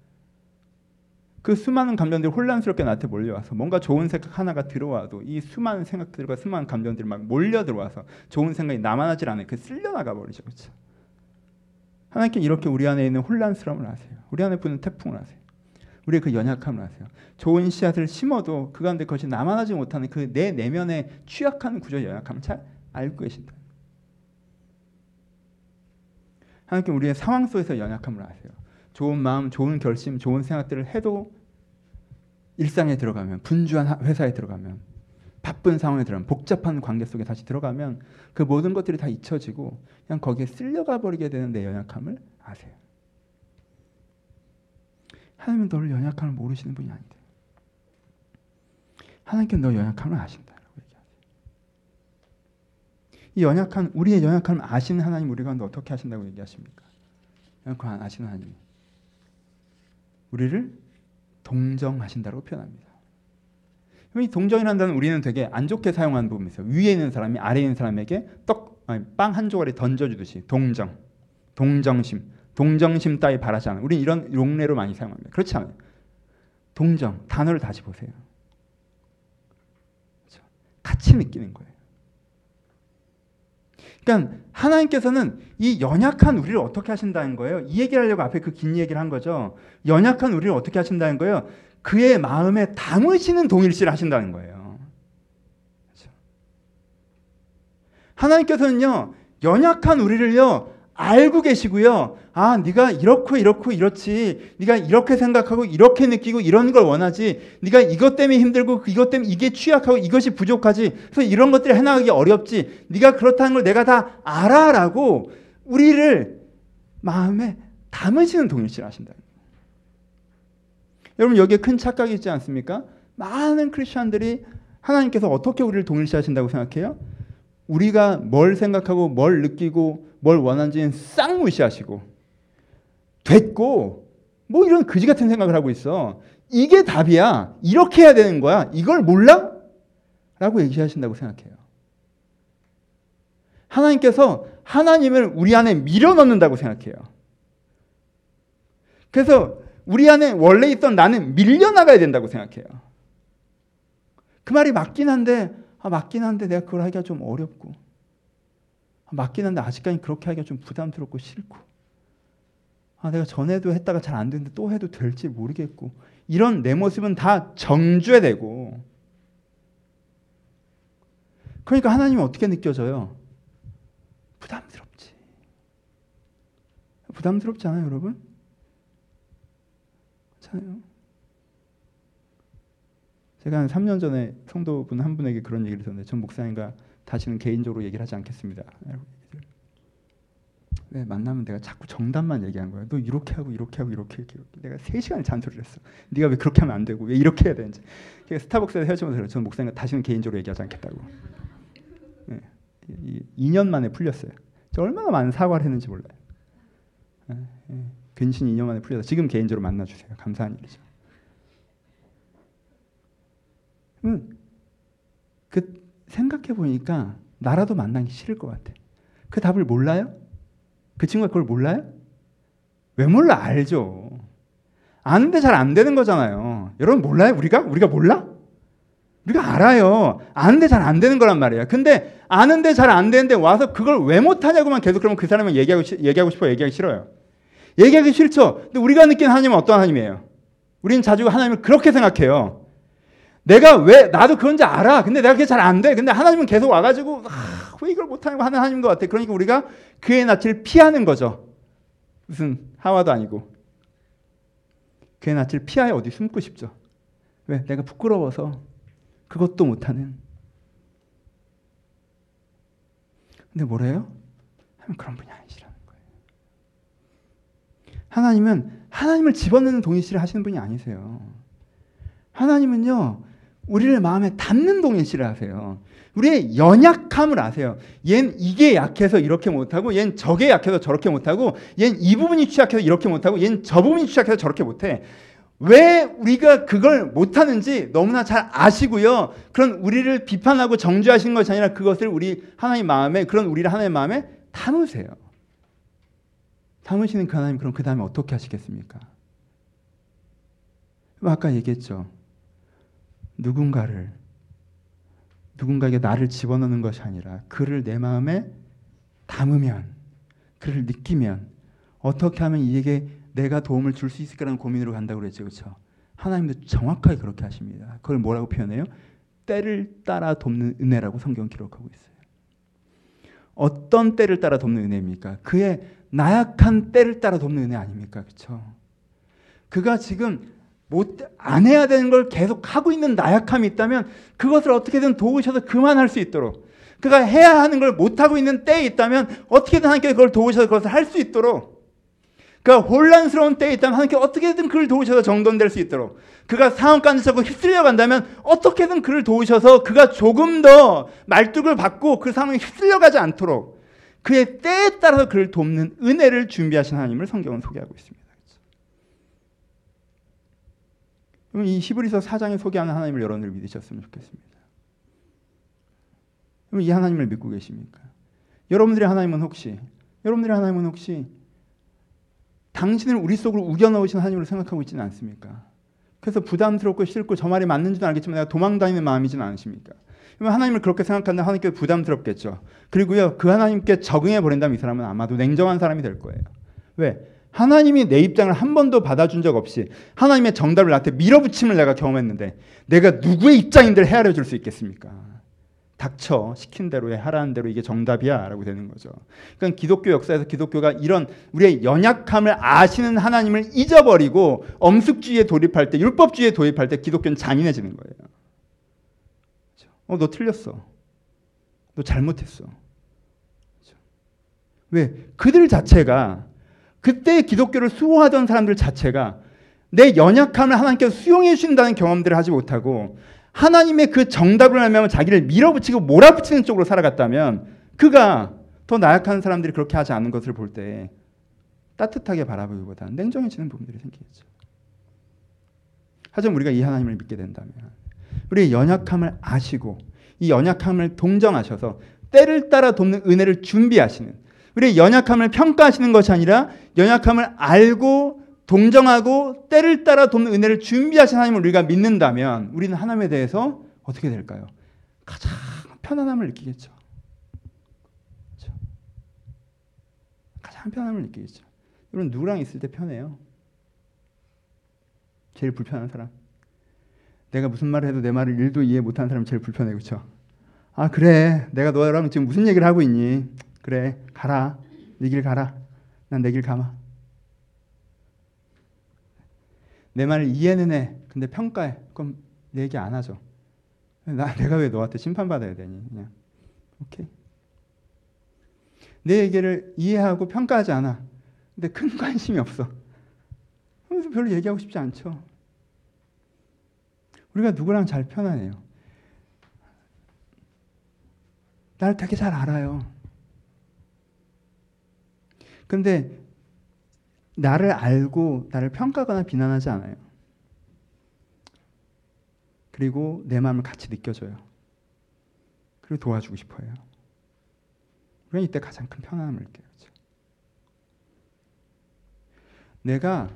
그 수많은 감정들이 혼란스럽게 나한테 몰려와서 뭔가 좋은 생각 하나가 들어와도 이 수많은 생각들과 수많은 감정들이 막 몰려 들어와서 좋은 생각이 남아나질 않아요. 그 쓸려나가 버리죠. 그렇죠? 하나님께 이렇게 우리 안에 있는 혼란스러움을 아세요. 우리 안에 부는 태풍을 아세요. 우리의 그 연약함을 아세요. 좋은 씨앗을 심어도 그 가운데 그것이 남아나지 못하는 그 내 내면의 취약한 구조의 연약함을 잘 알고 계신다. 하나님께 우리의 상황 속에서 연약함을 아세요. 좋은 마음, 좋은 결심, 좋은 생각들을 해도 일상에 들어가면, 분주한 회사에 들어가면, 바쁜 상황에 들어가면, 복잡한 관계 속에 다시 들어가면 그 모든 것들이 다 잊혀지고 그냥 거기에 쓸려가 버리게 되는 내 연약함을 아세요. 하나님은 너를 연약함을 모르시는 분이 아닌데 하나님께는 너 연약함을 아신다라고 얘기하세요. 이 연약한 우리의 연약함을 아시는 하나님 우리 가운데 어떻게 하신다고 얘기하십니까? 연약함을 아시는 하나님 우리를 동정하신다고 표현합니다. 이 동정이라는 단어는 우리는 되게 안 좋게 사용하는 부분이 있어요. 위에 있는 사람이 아래에 있는 사람에게 빵 한 조각을 던져주듯이 동정, 동정심, 동정심 따위 바라지 않아요. 우리는 이런 용례로 많이 사용합니다. 그렇지 않아요. 동정, 단어를 다시 보세요. 그렇죠? 같이 느끼는 거예요. 그러니까 하나님께서는 이 연약한 우리를 어떻게 하신다는 거예요? 이 얘기를 하려고 앞에 그 긴 얘기를 한 거죠. 연약한 우리를 어떻게 하신다는 거예요? 그의 마음에 담으시는 동일시를 하신다는 거예요. 그렇죠? 하나님께서는요, 연약한 우리를요, 알고 계시고요. 아, 네가 이렇고 이렇고 이렇지. 네가 이렇게 생각하고 이렇게 느끼고 이런 걸 원하지. 네가 이것 때문에 힘들고 이것 때문에 이게 취약하고 이것이 부족하지. 그래서 이런 것들을 해나가기 어렵지. 네가 그렇다는 걸 내가 다 알아라고 우리를 마음에 담으시는 동일시를 하신다. 여러분 여기에 큰 착각이 있지 않습니까? 많은 크리스천들이 하나님께서 어떻게 우리를 동일시하신다고 생각해요? 우리가 뭘 생각하고 뭘 느끼고 뭘 원하는지는 싹 무시하시고 됐고 뭐 이런 그지 같은 생각을 하고 있어. 이게 답이야. 이렇게 해야 되는 거야. 이걸 몰라? 라고 얘기하신다고 생각해요. 하나님께서 하나님을 우리 안에 밀어넣는다고 생각해요. 그래서 우리 안에 원래 있던 나는 밀려나가야 된다고 생각해요. 그 말이 맞긴 한데 내가 그걸 하기가 좀 어렵고 맞긴 한데 아직까지 그렇게 하기가 좀 부담스럽고 싫고 내가 전에도 했다가 잘 안 되는데 또 해도 될지 모르겠고 이런 내 모습은 다 정죄되고 그러니까 하나님은 어떻게 느껴져요? 부담스럽지 않아요 여러분? 그렇잖아요. 제가 한 3년 전에 성도분 한 분에게 그런 얘기를 들었는데 전 목사님과 다시는 개인적으로 얘기를 하지 않겠습니다. 왜 만나면 내가 자꾸 정답만 얘기한 거야. 너 이렇게 하고 이렇게 하고 이렇게. 내가 3시간을 잔소리를 했어. 네가 왜 그렇게 하면 안 되고 왜 이렇게 해야 되는지. 스타벅스에서 헤어지면서 그래요. 전 목사님과 다시는 개인적으로 얘기하지 않겠다고. 네. 2년 만에 풀렸어요. 저 얼마나 많은 사과를 했는지 몰라요. 근신 2년 만에 풀려서 지금 개인적으로 만나주세요. 감사한 일이죠. 그 생각해 보니까 나라도 만나기 싫을 것 같아. 그 답을 몰라요? 그 친구가 그걸 몰라요? 왜 몰라? 알죠. 아는데 잘 안 되는 거잖아요. 여러분 몰라요? 우리가 몰라? 우리가 알아요. 아는데 잘 안 되는 거란 말이에요. 근데 아는데 잘 안 되는데 와서 그걸 왜 못하냐고만 계속 그러면 그 사람은 얘기하고 싶어요? 얘기하기 싫어요? 얘기하기 싫죠. 근데 우리가 느끼는 하나님은 어떤 하나님이에요? 우리는 자주 하나님을 그렇게 생각해요. 내가 왜 나도 그런지 알아. 근데 내가 그게 잘 안 돼. 근데 하나님은 계속 와가지고 왜 이걸 못하냐고 하는 하나님인 것 같아. 그러니까 우리가 그의 낯을 피하는 거죠. 무슨 하와도 아니고 그의 낯을 피하여 어디 숨고 싶죠. 왜? 내가 부끄러워서 그것도 못하는. 근데 뭐래요? 하나님은 그런 분이 아니시라는 거예요. 하나님은 하나님을 집어넣는 동일시를 하시는 분이 아니세요. 하나님은요. 우리를 마음에 담는 동일시를 하세요. 우리의 연약함을 아세요. 얜 이게 약해서 이렇게 못하고 얜 저게 약해서 저렇게 못하고 얜 이 부분이 취약해서 이렇게 못하고 얜 저 부분이 취약해서 저렇게 못해. 왜 우리가 그걸 못하는지 너무나 잘 아시고요. 그런 우리를 비판하고 정죄하시는 것이 아니라 그것을 우리 하나님 마음에 그런 우리를 하나님 마음에 담으세요. 담으시는 그 하나님 그럼 그 다음에 어떻게 하시겠습니까? 아까 얘기했죠. 누군가에게 나를 집어넣는 것이 아니라 그를 내 마음에 담으면 그를 느끼면 어떻게 하면 이에게 내가 도움을 줄 수 있을까라는 고민으로 간다고 그랬죠. 그렇죠? 하나님도 정확하게 그렇게 하십니다. 그걸 뭐라고 표현해요? 때를 따라 돕는 은혜라고 성경 기록하고 있어요. 어떤 때를 따라 돕는 은혜입니까? 그의 나약한 때를 따라 돕는 은혜 아닙니까? 그렇죠? 그가 지금 안 해야 되는 걸 계속 하고 있는 나약함이 있다면 그것을 어떻게든 도우셔서 그만할 수 있도록 그가 해야 하는 걸 못하고 있는 때에 있다면 어떻게든 하나님께 그걸 도우셔서 그것을 할 수 있도록 그가 혼란스러운 때에 있다면 하나님께 어떻게든 그를 도우셔서 정돈될 수 있도록 그가 상황까지 자꾸 휩쓸려 간다면 어떻게든 그를 도우셔서 그가 조금 더 말뚝을 받고 그 상황에 휩쓸려 가지 않도록 그의 때에 따라서 그를 돕는 은혜를 준비하신 하나님을 성경은 소개하고 있습니다. 그럼 이 히브리서 4장에 소개하는 하나님을 여러분들 믿으셨으면 좋겠습니다. 그럼 이 하나님을 믿고 계십니까? 여러분들의 하나님은 혹시 당신을 우리 속으로 우겨넣으신 하나님으로 생각하고 있지는 않습니까? 그래서 부담스럽고 싫고 저 말이 맞는지도 알겠지만 내가 도망다니는 마음이지는 않으십니까? 하나님을 그렇게 생각한다면 하나님께 부담스럽겠죠. 그리고요, 그 하나님께 적응해 버린다면 이 사람은 아마도 냉정한 사람이 될 거예요. 왜? 하나님이 내 입장을 한 번도 받아준 적 없이 하나님의 정답을 나한테 밀어붙임을 내가 경험했는데 내가 누구의 입장인들 헤아려 줄 수 있겠습니까? 닥쳐, 시킨 대로 해, 하라는 대로 이게 정답이야 라고 되는 거죠. 그러니까 기독교 역사에서 기독교가 이런 우리의 연약함을 아시는 하나님을 잊어버리고 엄숙주의에 돌입할 때, 율법주의에 도입할 때 기독교는 잔인해지는 거예요. 너 틀렸어. 너 잘못했어. 왜? 그들 자체가 그때 기독교를 수호하던 사람들 자체가 내 연약함을 하나님께서 수용해 주신다는 경험들을 하지 못하고 하나님의 그 정답을 하면 자기를 밀어붙이고 몰아붙이는 쪽으로 살아갔다면 그가 더 나약한 사람들이 그렇게 하지 않은 것을 볼 때 따뜻하게 바라보기보다 냉정해지는 부분들이 생기겠죠. 하지만 우리가 이 하나님을 믿게 된다면 우리의 연약함을 아시고 이 연약함을 동정하셔서 때를 따라 돕는 은혜를 준비하시는, 우리의 연약함을 평가하시는 것이 아니라 연약함을 알고 동정하고 때를 따라 돕는 은혜를 준비하신 하나님을 우리가 믿는다면 우리는 하나님에 대해서 어떻게 될까요? 가장 편안함을 느끼겠죠. 그렇죠? 가장 편안함을 느끼겠죠. 여러분 누구랑 있을 때 편해요? 제일 불편한 사람. 내가 무슨 말을 해도 내 말을 1도 이해 못하는 사람이 제일 불편해. 그렇죠? 아 그래, 내가 너랑 지금 무슨 얘기를 하고 있니? 그래, 가라. 네 길 가라. 난 내 길 가마. 내 말을 이해는 해. 근데 평가해. 그럼 내 얘기 안 하죠. 내가 왜 너한테 심판받아야 되니? 그냥 오케이. 내 얘기를 이해하고 평가하지 않아. 근데 큰 관심이 없어. 그래서 별로 얘기하고 싶지 않죠. 우리가 누구랑 잘 편하네요. 나를 되게 잘 알아요. 근데 나를 알고 나를 평가하거나 비난하지 않아요. 그리고 내 마음을 같이 느껴줘요. 그리고 도와주고 싶어요. 우리는 이때 가장 큰 편안함을 느껴요. 내가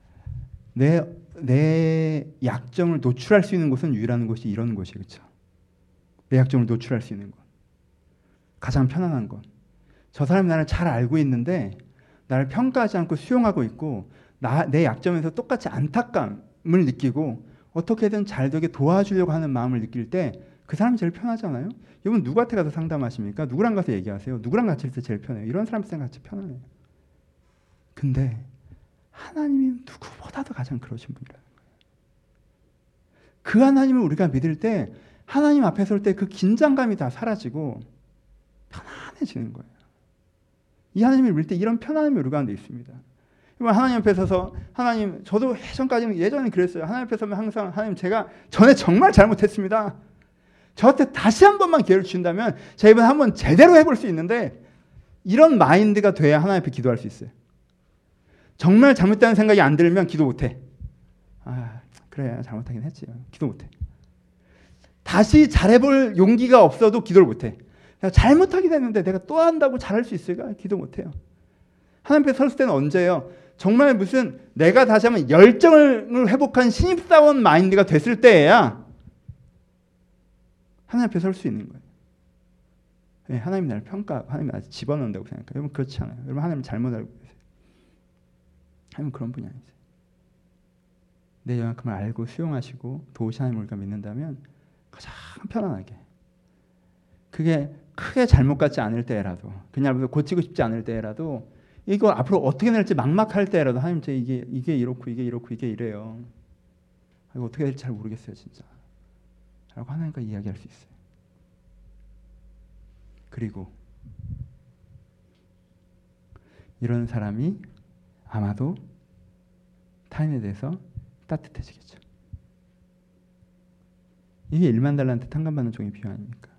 내 약점을 노출할 수 있는 곳은 유일한 곳이 이런 곳이에요. 그렇죠? 내 약점을 노출할 수 있는 곳. 가장 편안한 것. 저 사람이 나를 잘 알고 있는데 나를 평가하지 않고 수용하고 있고 내 약점에서 똑같이 안타까움을 느끼고 어떻게든 잘 되게 도와주려고 하는 마음을 느낄 때 그 사람이 제일 편하잖아요. 여러분 누구한테 가서 상담하십니까? 누구랑 가서 얘기하세요? 누구랑 같이 있을 때 제일 편해요? 이런 사람들랑 같이 편안해요. 근데 하나님이 누구보다도 가장 그러신 분이라는 거예요. 그 하나님을 우리가 믿을 때 하나님 앞에 설 때 그 긴장감이 다 사라지고 편안해지는 거예요. 이 하나님을 믿을 때 이런 편안함이 우리 가운데 있습니다. 하나님 앞에 서서 하나님, 저도 예전에 그랬어요. 하나님 앞에 서면 항상 하나님 제가 전에 정말 잘못했습니다. 저한테 다시 한 번만 기회를 주신다면 제가 이번에 한번 제대로 해볼 수 있는데 이런 마인드가 돼야 하나님 앞에 기도할 수 있어요. 정말 잘못다는 생각이 안 들면 기도 못해. 아 그래 잘못하긴 했지. 기도 못해. 다시 잘해볼 용기가 없어도 기도를 못해. 내가 잘못하게 됐는데 내가 또 한다고 잘할 수 있을까? 기도 못해요. 하나님 앞에 설 때는 언제예요? 정말 무슨 내가 다시 한번 열정을 회복한 신입사원 마인드가 됐을 때에야 하나님 앞에 설 수 있는 거예요. 네, 하나님이 나를 평가하고 하나님이 나를 집어넣는다고 생각해요. 여러분 그렇지 않아요. 여러분 하나님 잘못 알고 계세요. 하나님 그런 분이 아니세요. 내 연약함을 알고 수용하시고 도우시 하나님을 우리가 믿는다면 가장 편안하게, 그게 크게 잘못 같지 않을 때라도, 그냥 고치고 싶지 않을 때라도, 이거 앞으로 어떻게 될지 막막할 때라도 하나님 제 이게 이렇고 이게 이렇고 이게 이래요. 이거 어떻게 될지 잘 모르겠어요 진짜. 라고 하나님과 이야기할 수 있어요. 그리고 이런 사람이 아마도 타인에 대해서 따뜻해지겠죠. 이게 1만 달란트 탕감받는 종의 비유 아닙니까?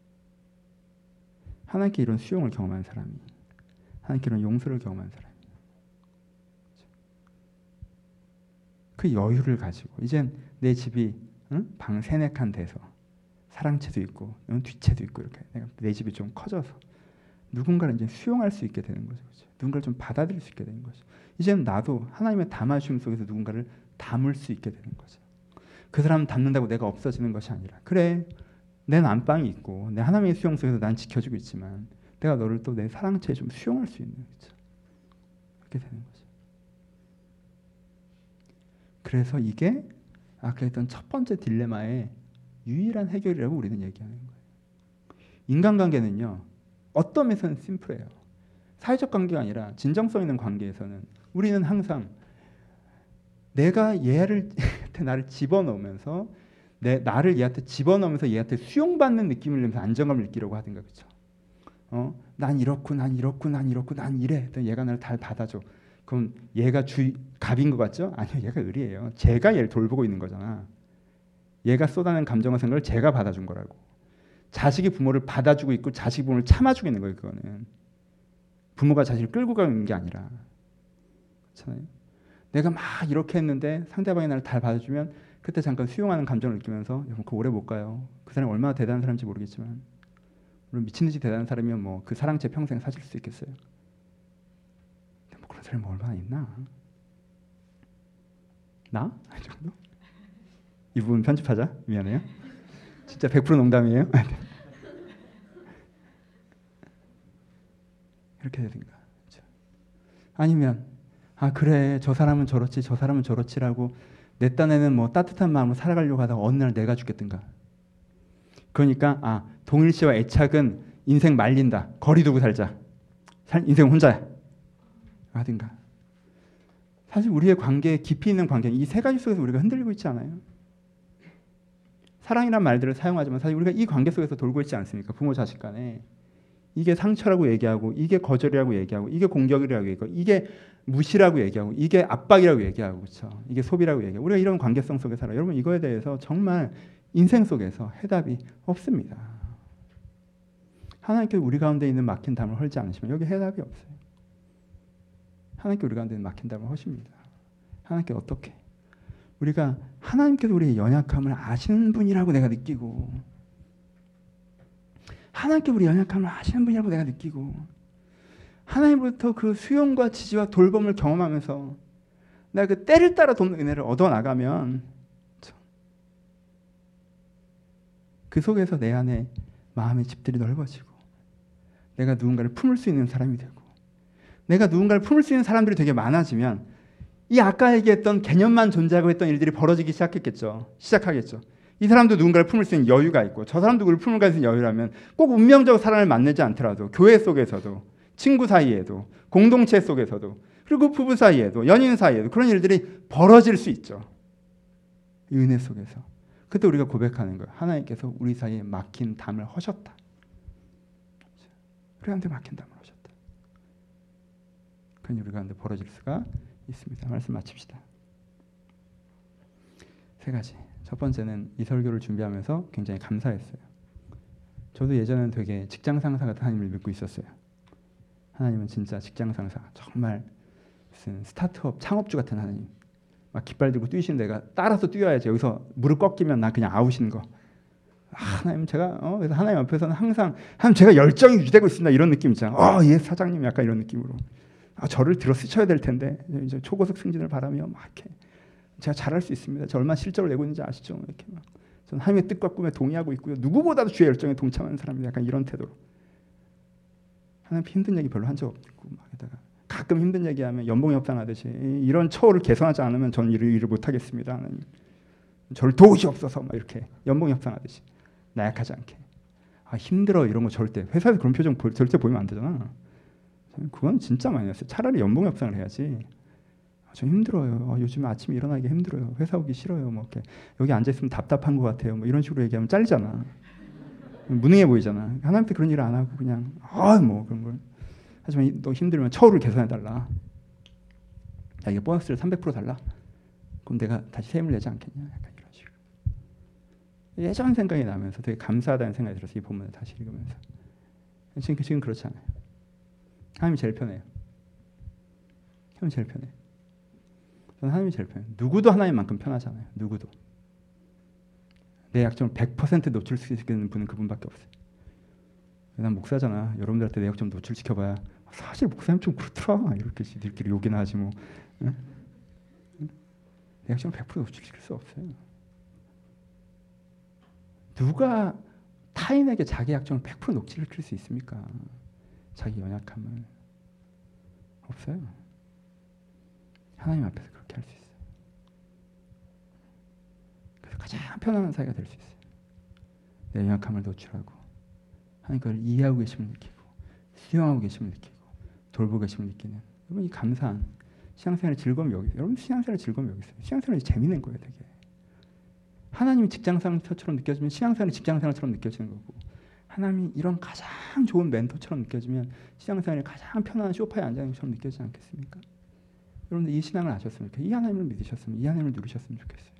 하나님께 이런 수용을 경험한 사람이, 하나님께 이런 용서를 경험한 사람이, 그 여유를 가지고 이젠 내 집이 방 3-4칸 돼서 사랑채도 있고 뒷채도 있고 이렇게 내 집이 좀 커져서 누군가를 이제 수용할 수 있게 되는 거죠. 그렇죠? 누군가를 좀 받아들일 수 있게 되는 거죠. 이제는 나도 하나님의 담아주심 속에서 누군가를 담을 수 있게 되는 거죠. 그 사람 담는다고 내가 없어지는 것이 아니라, 그래 내 안방이 있고 내 하나님의 수용 속에서 난 지켜주고 있지만 내가 너를 또 내 사랑체에 좀 수용할 수 있는, 그렇죠? 그렇게 되는 거죠. 그래서 이게 아까 했던 첫 번째 딜레마의 유일한 해결이라고 우리는 얘기하는 거예요. 인간관계는요, 어떤 면에서는 심플해요. 사회적 관계가 아니라 진정성 있는 관계에서는 우리는 항상 내가 얘한테 나를 집어넣으면서 나를 얘한테 집어넣으면서 얘한테 수용받는 느낌을 내면서 안정감을 느끼려고 하든가, 그렇죠? 난 이렇고 난 이렇고 난 이렇고 난 이래. 얘가 나를 잘 받아줘. 그럼 얘가 갑인 것 같죠? 아니요, 얘가 을이에요. 제가 얘를 돌보고 있는 거잖아. 얘가 쏟아낸 감정과 생각을 제가 받아준 거라고. 자식이 부모를 받아주고 있고 자식이 부모를 참아주고 있는 거예요. 그거는 부모가 자식을 끌고 가는 게 아니라, 그렇잖아요. 내가 막 이렇게 했는데 상대방이 나를 잘 받아주면 그때 잠깐 수용하는 감정을 느끼면서 그 오래 못 가요. 그 사람이 얼마나 대단한 사람인지 모르겠지만, 물론 미친듯이 대단한 사람이면 뭐 그 사랑채 평생 사줄 수 있겠어요. 근데 뭐 그런 사람이 뭐 얼마나 있나? 나? 이 정도? 이 부분 편집하자. 미안해요. 진짜 100% 농담이에요. 이렇게 되든가. 그렇죠? 아니면 그래, 저 사람은 저렇지 저 사람은 저렇지라고 내 딴에는 뭐 따뜻한 마음으로 살아가려고 하다가 어느 날 내가 죽겠든가. 그러니까 동일시와 애착은 인생 말린다. 거리 두고 살자. 인생 혼자야. 하든가. 사실 우리의 관계에 깊이 있는 관계는 이 세 가지 속에서 우리가 흔들리고 있지 않아요? 사랑이란 말들을 사용하지만 사실 우리가 이 관계 속에서 돌고 있지 않습니까? 부모 자식 간에. 이게 상처라고 얘기하고, 이게 거절이라고 얘기하고, 이게 공격이라고 얘기하고, 이게 무시라고 얘기하고, 이게 압박이라고 얘기하고, 그렇죠? 이게 소비라고 얘기하고. 우리가 이런 관계성 속에 살아요. 여러분, 이거에 대해서 정말 인생 속에서 해답이 없습니다. 하나님께서 우리 가운데 있는 막힌 담을 헐지 않으시면 여기 해답이 없어요. 하나님께 우리 가운데 있는 막힌 담을 허십니다. 하나님께 어떻게? 우리가 하나님께서 우리의 연약함을 아시는 분이라고 내가 느끼고, 하나님께 우리 연약함을 아시는 분이라고 내가 느끼고, 하나님으로부터 그 수용과 지지와 돌봄을 경험하면서 내가 그 때를 따라 돕는 은혜를 얻어나가면 그 속에서 내 안에 마음의 집들이 넓어지고 내가 누군가를 품을 수 있는 사람이 되고, 내가 누군가를 품을 수 있는 사람들이 되게 많아지면 이 아까 얘기했던 개념만 존재하고 했던 일들이 벌어지기 시작하겠죠. 이 사람도 누군가를 품을 수 있는 여유가 있고 저 사람도 그를 품을 수 있는 여유라면 꼭 운명적 사람을 만나지 않더라도 교회 속에서도, 친구 사이에도, 공동체 속에서도, 그리고 부부 사이에도, 연인 사이에도 그런 일들이 벌어질 수 있죠. 이 은혜 속에서. 그때 우리가 고백하는 거예요. 하나님께서 우리 사이에 막힌 담을 허셨다. 우리 가운데 막힌 담을 허셨다. 그러니 우리 가운데 벌어질 수가 있습니다. 말씀 마칩시다. 세 가지. 첫 번째는 이 설교를 준비하면서 굉장히 감사했어요. 저도 예전에는 되게 직장 상사 같은 하나님을 믿고 있었어요. 하나님은 진짜 직장 상사, 정말 무슨 스타트업 창업주 같은 하나님. 막 깃발 들고 뛰시는 내가 따라서 뛰어야지. 여기서 무릎 꺾이면 나 그냥 아웃인 거. 하나님 제가 그래서 하나님 앞에서는 항상 하나님 제가 열정이 유지되고 있습니다. 이런 느낌 있잖아요. 예 사장님 약간 이런 느낌으로. 저를 들어 스쳐야 될 텐데 이제 초고속 승진을 바라며 막 이렇게 제가 잘할 수 있습니다. 저 얼마나 실적을 내고 있는지 아시죠? 이렇게 막 저는 하나님의 뜻과 꿈에 동의하고 있고요. 누구보다도 주의 열정에 동참하는 사람입니다. 약간 이런 태도로. 하나님 힘든 얘기 별로 한 적 없고 막 게다가 가끔 힘든 얘기하면 연봉 협상하듯이 이런 처우를 개선하지 않으면 저는 일을 못하겠습니다. 하나님. 저를 도우시옵소서 막 이렇게 연봉 협상하듯이 나약하지 않게. 힘들어 이런 거 절대 회사에서 그런 표정 절대 보이면 안 되잖아. 그건 진짜 많이 했어요. 차라리 연봉 협상을 해야지. 저 힘들어요. 요즘 아침에 일어나기 힘들어요. 회사 오기 싫어요. 뭐 이렇게 여기 앉아 있으면 답답한 것 같아요. 뭐 이런 식으로 얘기하면 잘리잖아. 무능해 보이잖아. 하나님한테 그런 일을 안 하고 그냥 뭐 그런 걸. 하지만 너 힘들면 처우를 개선해 달라. 이게 보너스를 300% 달라. 그럼 내가 다시 세금을 내지 않겠냐? 약간 이런 식으로. 예전 생각이 나면서 되게 감사하다는 생각이 들어서 이 본문을 다시 읽으면서 지금 그렇지 않아요. 하나님이 제일 편해요. 하나님이 제일 편해요. 저는 하나님이 제일 편해요. 누구도 하나님만큼 편하지 않아요. 누구도. 내 약점을 100% 노출시키는 분은 그분밖에 없어요. 난 목사잖아. 여러분들한테 내 약점 노출시켜봐야 사실 목사님 좀 그렇더라. 이렇게 니들끼리 욕이나 하지 뭐. 응? 내 약점을 100% 노출시킬 수 없어요. 누가 타인에게 자기 약점을 100% 녹취시킬 수 있습니까? 자기 연약함을. 없어요. 하나님 앞에서 그렇게 할 수 있어요. 그래서 가장 편안한 사이가 될 수 있어요. 내 연약함을 노출하고 하나님 그걸 이해하고 계심을 느끼고 수용하고 계심을 느끼고 돌보고 계심을 느끼는, 여러분 이 감사한 신앙생활의 즐거움이 여기 있어요. 여러분 신앙생활의 즐거움이 여기 있어요. 신앙생활이 재미있는 거예요. 되게 하나님이 직장생활처럼 느껴지면 신앙생활이 직장생활처럼 느껴지는 거고, 하나님이 이런 가장 좋은 멘토처럼 느껴지면 신앙생활이 가장 편안한 소파에 앉아 있는 것처럼 느껴지지 않겠습니까? 여러분들 이 신앙을 아셨으면 좋겠어요. 이 하나님을 믿으셨으면, 이 하나님을 누리셨으면 좋겠어요.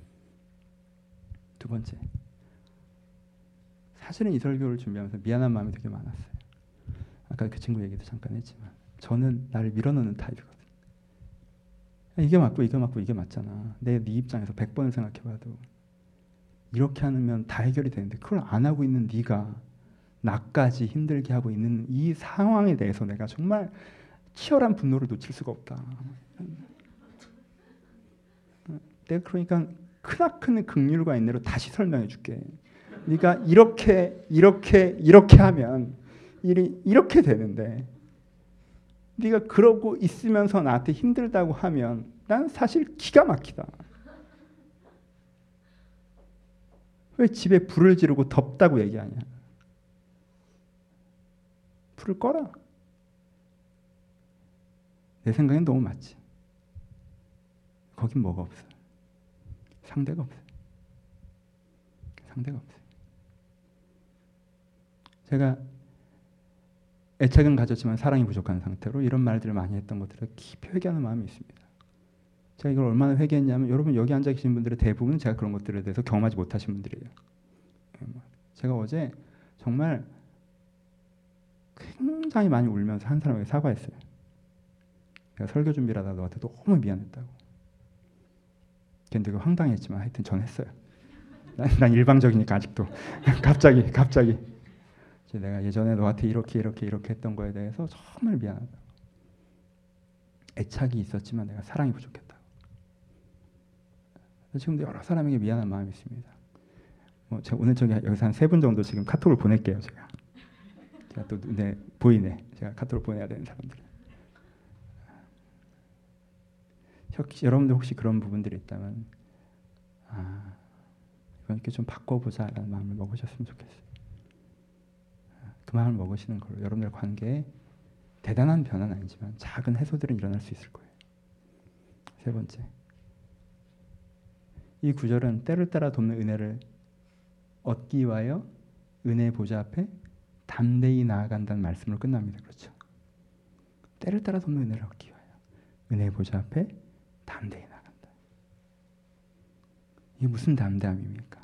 두 번째, 사실은 이 설교를 준비하면서 미안한 마음이 되게 많았어요. 아까 그 친구 얘기도 잠깐 했지만 저는 나를 밀어넣는 타입이거든요. 이게 맞고 이게 맞고 이게 맞잖아. 네 입장에서 100번을 생각해봐도 이렇게 하면 다 해결이 되는데 그걸 안 하고 있는 네가 나까지 힘들게 하고 있는 이 상황에 대해서 내가 정말 치열한 분노를 놓칠 수가 없다. 내가 그러니까 크나큰 긍휼과 인내로 다시 설명해 줄게. 네가 이렇게 하면 일이 이렇게 되는데 네가 그러고 있으면서 나한테 힘들다고 하면 난 사실 기가 막히다. 왜 집에 불을 지르고 덥다고 얘기하냐? 불을 꺼라. 내 생각엔 너무 맞지. 거긴 뭐가 없어. 상대가 없어. 상대가 없어. 제가 애착은 가졌지만 사랑이 부족한 상태로 이런 말들을 많이 했던 것들을 깊이 회개하는 마음이 있습니다. 제가 이걸 얼마나 회개했냐면, 여러분 여기 앉아 계신 분들의 대부분 제가 그런 것들에 대해서 경험하지 못하신 분들이에요. 제가 어제 정말 굉장히 많이 울면서 한 사람에게 사과했어요. 내가 설교 준비를 하다가 너한테 너무 미안했다고. 걔는 되게 황당했지만 하여튼 전 했어요. 난 일방적이니까 아직도. 갑자기 내가 예전에 너한테 이렇게 했던 거에 대해서 정말 미안하다. 애착이 있었지만 내가 사랑이 부족했다. 지금도 여러 사람에게 미안한 마음이 있습니다. 제가 오늘 여기서 한 3분 정도 지금 카톡을 보낼게요. 제가 또 눈에 보이네. 제가 카톡을 보내야 되는 사람들. 여러분들 혹시 그런 부분들이 있다면 이건 이렇게 좀 바꿔보자라는 마음을 먹으셨으면 좋겠어요. 그 마음을 먹으시는 걸로 여러분들 관계에 대단한 변화는 아니지만 작은 해소들은 일어날 수 있을 거예요. 세 번째, 이 구절은 때를 따라 돕는 은혜를 얻기 위하여 은혜의 보좌 앞에 담대히 나아간다는 말씀으로 끝납니다. 그렇죠? 때를 따라 돕는 은혜를 얻기 위하여 은혜의 보좌 앞에 담대히 나아간다. 이게 무슨 담대함입니까?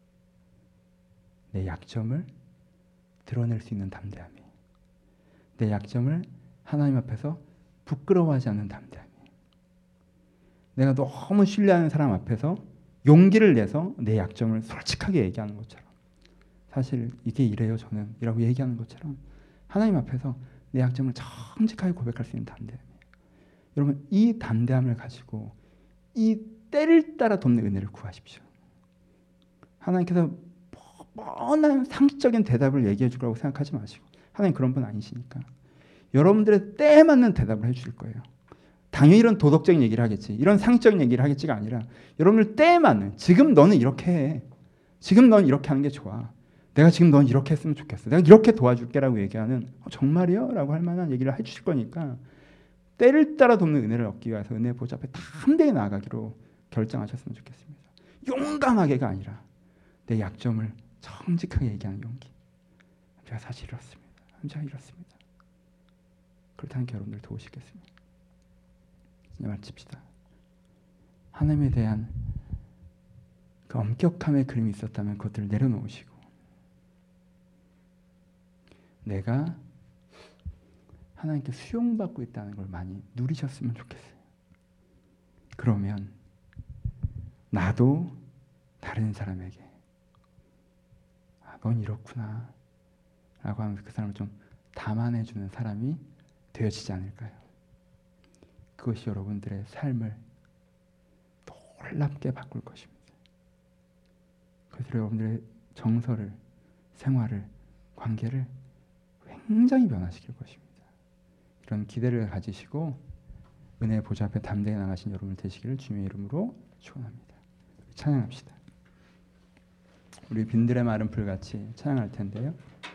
내 약점을 드러낼 수 있는 담대함이에요. 내 약점을 하나님 앞에서 부끄러워하지 않는 담대함이에요. 내가 너무 신뢰하는 사람 앞에서 용기를 내서 내 약점을 솔직하게 얘기하는 것처럼, 사실 이게 이래요 저는 이라고 얘기하는 것처럼 하나님 앞에서 내 약점을 정직하게 고백할 수 있는 담대함이에요. 여러분 이 담대함을 가지고 이 때를 따라 돕는 은혜를 구하십시오. 하나님께서 뻔한 상식적인 대답을 얘기해 주라고 생각하지 마시고, 하나님 그런 분 아니시니까 여러분들의 때에 맞는 대답을 해주실 거예요. 당연히 이런 도덕적인 얘기를 하겠지, 이런 상식적인 얘기를 하겠지가 아니라 여러분들 때에 맞는, 지금 너는 이렇게 해, 지금 넌 이렇게 하는 게 좋아, 내가 지금 넌 이렇게 했으면 좋겠어, 내가 이렇게 도와줄게 라고 얘기하는 정말이요? 라고 할 만한 얘기를 해주실 거니까 때를 따라 돕는 은혜를 얻기 위해서 은혜 보좌 앞에 담대히 나아가기로 결정하셨으면 좋겠습니다. 용감하게가 아니라 내 약점을 정직하게 얘기하는 용기. 제가 사실 이렇습니다. 제가 이렇습니다. 그렇다는 게 여러분들 도우시겠습니다. 이제 마칩시다. 하나님에 대한 그 엄격함의 그림이 있었다면 그것들을 내려놓으시고 내가 하나님께 수용받고 있다는 걸 많이 누리셨으면 좋겠어요. 그러면 나도 다른 사람에게 넌 이렇구나 라고 하면서 그 사람을 좀 담아내주는 사람이 되어지지 않을까요? 그것이 여러분들의 삶을 놀랍게 바꿀 것입니다. 그래서 여러분들의 정서를 생활을, 관계를 굉장히 변화시킬 것입니다. 이런 기대를 가지시고 은혜의 보좌 앞에 담대히 나가신 여러분 되시기를 주님의 이름으로 축원합니다. 찬양합시다. 우리 빈들의 마른 불같이 찬양할 텐데요.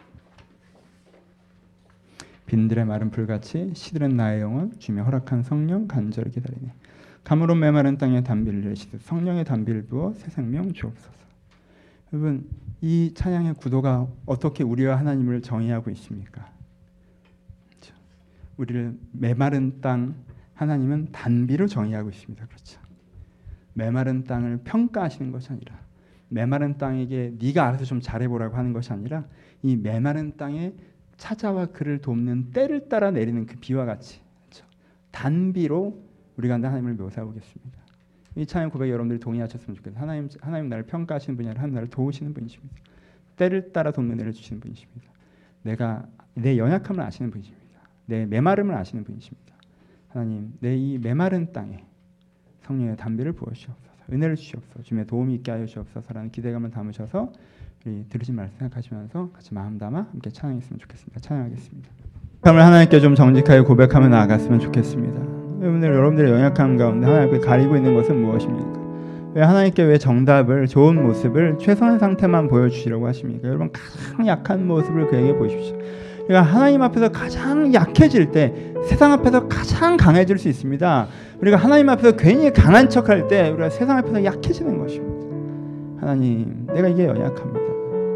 빈들의 마른 불같이 시들은 나의 영혼 주님의 허락한 성령 간절히 기다리네. 가물은 메마른 땅에 담비를 내시듯 성령의 담비를 부어 새 생명 주옵소서. 여러분, 이 찬양의 구도가 어떻게 우리와 하나님을 정의하고 있습니까? 그렇죠? 우리를 메마른 땅, 하나님은 단비로 정의하고 있습니다. 그렇죠? 메마른 땅을 평가하시는 것이 아니라, 메마른 땅에게 네가 알아서 좀 잘해보라고 하는 것이 아니라, 이 메마른 땅에 찾아와 그를 돕는 때를 따라 내리는 그 비와 같이, 그렇죠? 단비로 우리가 하나님을 묘사해 보겠습니다. 이 찬양 고백 여러분들이 동의하셨으면 좋겠어요. 하나님 나를 평가하시는 분이 아니라 하나님 나를 도우시는 분이십니다. 때를 따라 돕는 은혜를 주시는 분이십니다. 내가 내 연약함을 아시는 분이십니다. 내 메마름을 아시는 분이십니다. 하나님, 내 이 메마른 땅에 성령의 담비를 부어주시옵소서. 은혜를 주시옵소서. 주님의 도움이 있게 하여 주시옵소서라는 기대감을 담으셔서 우리 들으신 말씀 생각하시면서 같이 마음 담아 함께 찬양했으면 좋겠습니다. 찬양하겠습니다. 연약함을 하나님께 좀 정직하게 고백하며 나아갔으면 좋겠습니다. 여러분들의 연약함 가운데 하나님께 가리고 있는 것은 무엇입니까? 왜 하나님께 왜 정답을, 좋은 모습을, 최선의 상태만 보여주시려고 하십니까? 여러분, 가장 약한 모습을 그에게 보십시오. 그러니까 하나님 앞에서 가장 약해질 때 세상 앞에서 가장 강해질 수 있습니다. 우리가 하나님 앞에서 괜히 강한 척할 때 우리가 세상 앞에서 약해지는 것입니다. 하나님, 내가 이게 연약합니다.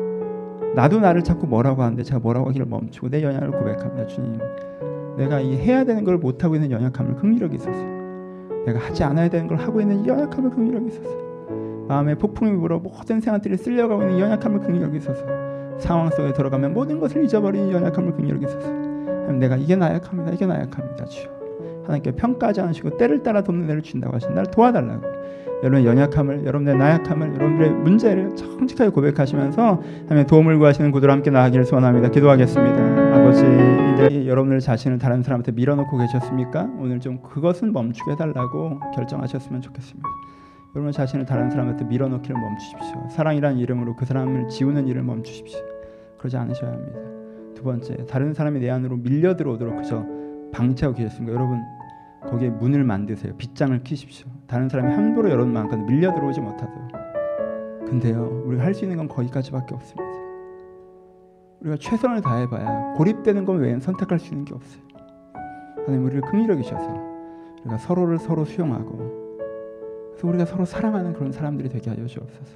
나도 나를 자꾸 뭐라고 하는데 제가 뭐라고 하기를 멈추고 내 연약을 고백합니다. 주님, 내가 이 해야 되는 걸 못하고 있는 연약함을 긍휼히 여기소서. 내가 하지 않아야 되는 걸 하고 있는 이 연약함을 긍휼히 여기소서. 마음에 폭풍이 불어 모든 생활들이 쓸려가고 있는 연약함을 긍휼히 여기소서. 상황 속에 들어가면 모든 것을 잊어버리는 연약함을 긍휼히 여기소서. 내가 이게 나약합니다. 이게 나약합니다. 주여, 하나님께 평가하지 않으시고 때를 따라 돕는 애를 주신다고 하신 나를 도와달라고. 여러분의 연약함을, 여러분의 나약함을, 여러분들의 문제를 정직하게 고백하시면서 하나님의 도움을 구하시는 구도로 함께 나가기를 소원합니다. 기도하겠습니다. 아버지, 이제 여러분들 자신을 다른 사람한테 밀어놓고 계셨습니까? 오늘 좀 그것은 멈추게 해달라고 결정하셨으면 좋겠습니다. 여러분 자신을 다른 사람한테 밀어넣기를 멈추십시오. 사랑이라는 이름으로 그 사람을 지우는 일을 멈추십시오. 그러지 않으셔야 합니다. 두 번째, 다른 사람이 내 안으로 밀려 들어오도록 그저 방치하고 계셨습니까? 여러분, 거기에 문을 만드세요. 빗장을 키십시오. 다른 사람이 함부로 여러분 마음껏 밀려 들어오지 못하도록. 근데요, 우리가 할 수 있는 건 거기까지밖에 없습니다. 우리가 최선을 다해봐야 고립되는 것 외에는 선택할 수 있는 게 없어요. 하나님, 우리를 긍휼히 여기셔서 우리가 서로를 서로 수용하고, 그래서 우리가 서로 사랑하는 그런 사람들이 되게 하여 주옵소서.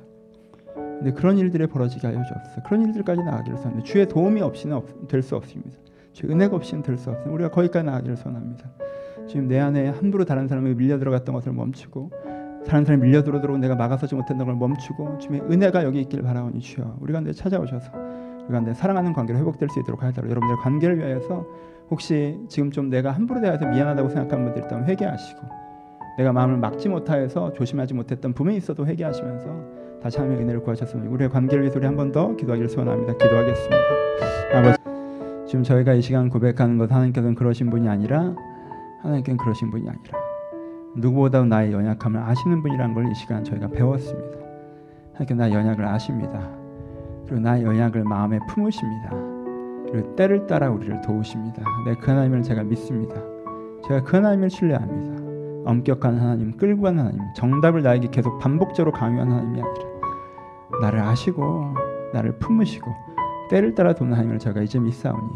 근데 그런 일들이 벌어지게 하여 주옵소서. 그런 일들까지 나가기를 소원합니다. 주의 도움이 없이는 될 수 없습니다. 주의 은혜가 없이는 될 수 없습니다. 우리가 거기까지 나가기를 소원합니다. 지금 내 안에 함부로 다른 사람에게 밀려 들어갔던 것을 멈추고, 다른 사람이 밀려 들어오도록 내가 막아서지 못했던 걸 멈추고, 주님의 은혜가 여기 있길 바라오니 주여, 우리 가운데 찾아오셔서 우리 가운데 사랑하는 관계로 회복될 수 있도록 하도록, 여러분들의 관계를 위하여서 혹시 지금 좀 내가 함부로 대해서 미안하다고 생각하는 분들 있다면 회개하시고, 내가 마음을 막지 못하여서 조심하지 못했던 부분이 있어도 회개하시면서 다시 하나님의 은혜를 구하셨으면 우리의 관계를 위해서 우리 한 번 더 기도하기를 소원합니다. 기도하겠습니다. 아버지, 지금 저희가 이 시간 고백하는 것, 하나님께서는 그러신 분이 아니라, 하나님께서는 그러신 분이 아니라 누구보다 나의 연약함을 아시는 분이라는 걸 이 시간 저희가 배웠습니다. 하나님께서 나의 연약을 아십니다. 그리고 나의 연약을 마음에 품으십니다. 그리고 때를 따라 우리를 도우십니다. 네, 그 하나님을 제가 믿습니다. 제가 그 하나님을 신뢰합니다. 엄격한 하나님, 끌고 가는 하나님, 정답을 나에게 계속 반복적으로 강요하는 하나님이 아니라 나를 아시고 나를 품으시고 때를 따라 도는 하나님을 제가 이제 믿사오니,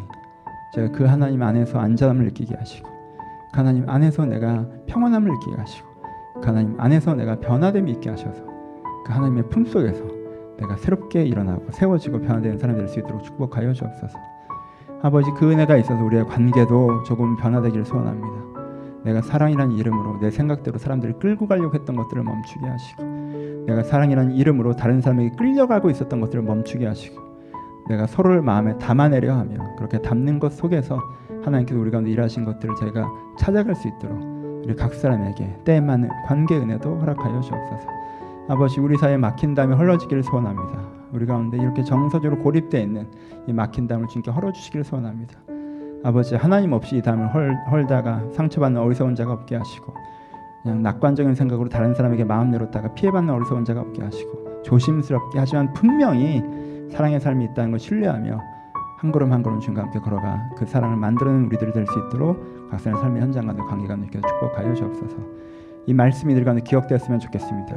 제가 그 하나님 안에서 안전함을 느끼게 하시고, 그 하나님 안에서 내가 평안함을 느끼게 하시고, 그 하나님 안에서 내가 변화됨이 있게 하셔서 그 하나님의 품속에서 내가 새롭게 일어나고 세워지고 변화되는 사람이 될 수 있도록 축복하여 주옵소서. 아버지, 그 은혜가 있어서 우리의 관계도 조금 변화되기를 소원합니다. 내가 사랑이라는 이름으로 내 생각대로 사람들을 끌고 가려고 했던 것들을 멈추게 하시고, 내가 사랑이라는 이름으로 다른 사람에게 끌려가고 있었던 것들을 멈추게 하시고, 내가 서로를 마음에 담아내려 하며 그렇게 담는 것 속에서 하나님께서 우리 가운데 일하신 것들을 저희가 찾아갈 수 있도록 우리 각 사람에게 때에 맞는 관계 은혜도 허락하여 주옵소서. 아버지, 우리 사이에 막힌 담이 헐러지기를 소원합니다. 우리 가운데 이렇게 정서적으로 고립되어 있는 이 막힌 담을 주님께 헐어주시기를 소원합니다. 아버지, 하나님 없이 이 담을 헐다가 상처받는 어리석은 자가 없게 하시고, 그냥 낙관적인 생각으로 다른 사람에게 마음 열었다가 피해받는 어리석은 자가 없게 하시고, 조심스럽게 하지만 분명히 사랑의 삶이 있다는 걸 신뢰하며 한 걸음 한 걸음 주님과 함께 걸어가 그 사랑을 만들어내는 우리들이 될 수 있도록 각자의 삶의 현장과도 관계가 느껴 축복하여 주옵소서. 이 말씀이 우리 가운데 기억되었으면 좋겠습니다.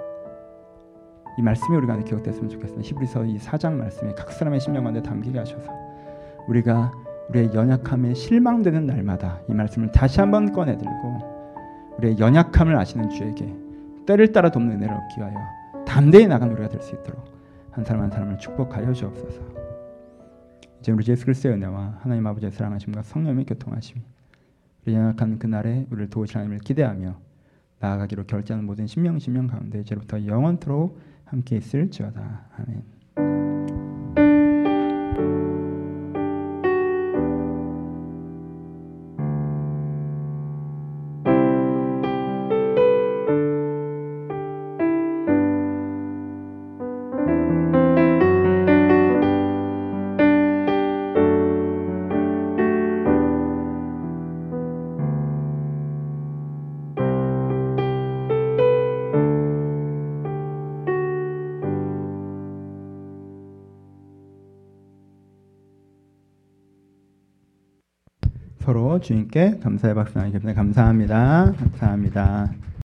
이 말씀이 우리 가운데 기억되었으면 좋겠습니다. 히브리서 이 4장 말씀이 각 사람의 심령 가운데 담기게 하셔서 우리가 우리의 연약함에 실망되는 날마다 이 말씀을 다시 한번 꺼내들고 우리의 연약함을 아시는 주에게 때를 따라 돕는 은혜를 얻기 위하여 담대히 나간 우리가 될 수 있도록 한 사람 한 사람을 축복하여 주옵소서. 이제 우리 예수 그리스도의 은혜와 하나님 아버지의 사랑하심과 성령의 교통하심이 우리 연약한 그날에 우리를 도우실 하나님을 기대하며 나아가기로 결정하는 모든 심령 가운데 이제부터 영원토록 함께 있을지어다. 아멘. 서로 주님께 감사의 박수 나누겠습니다. 감사합니다. 감사합니다.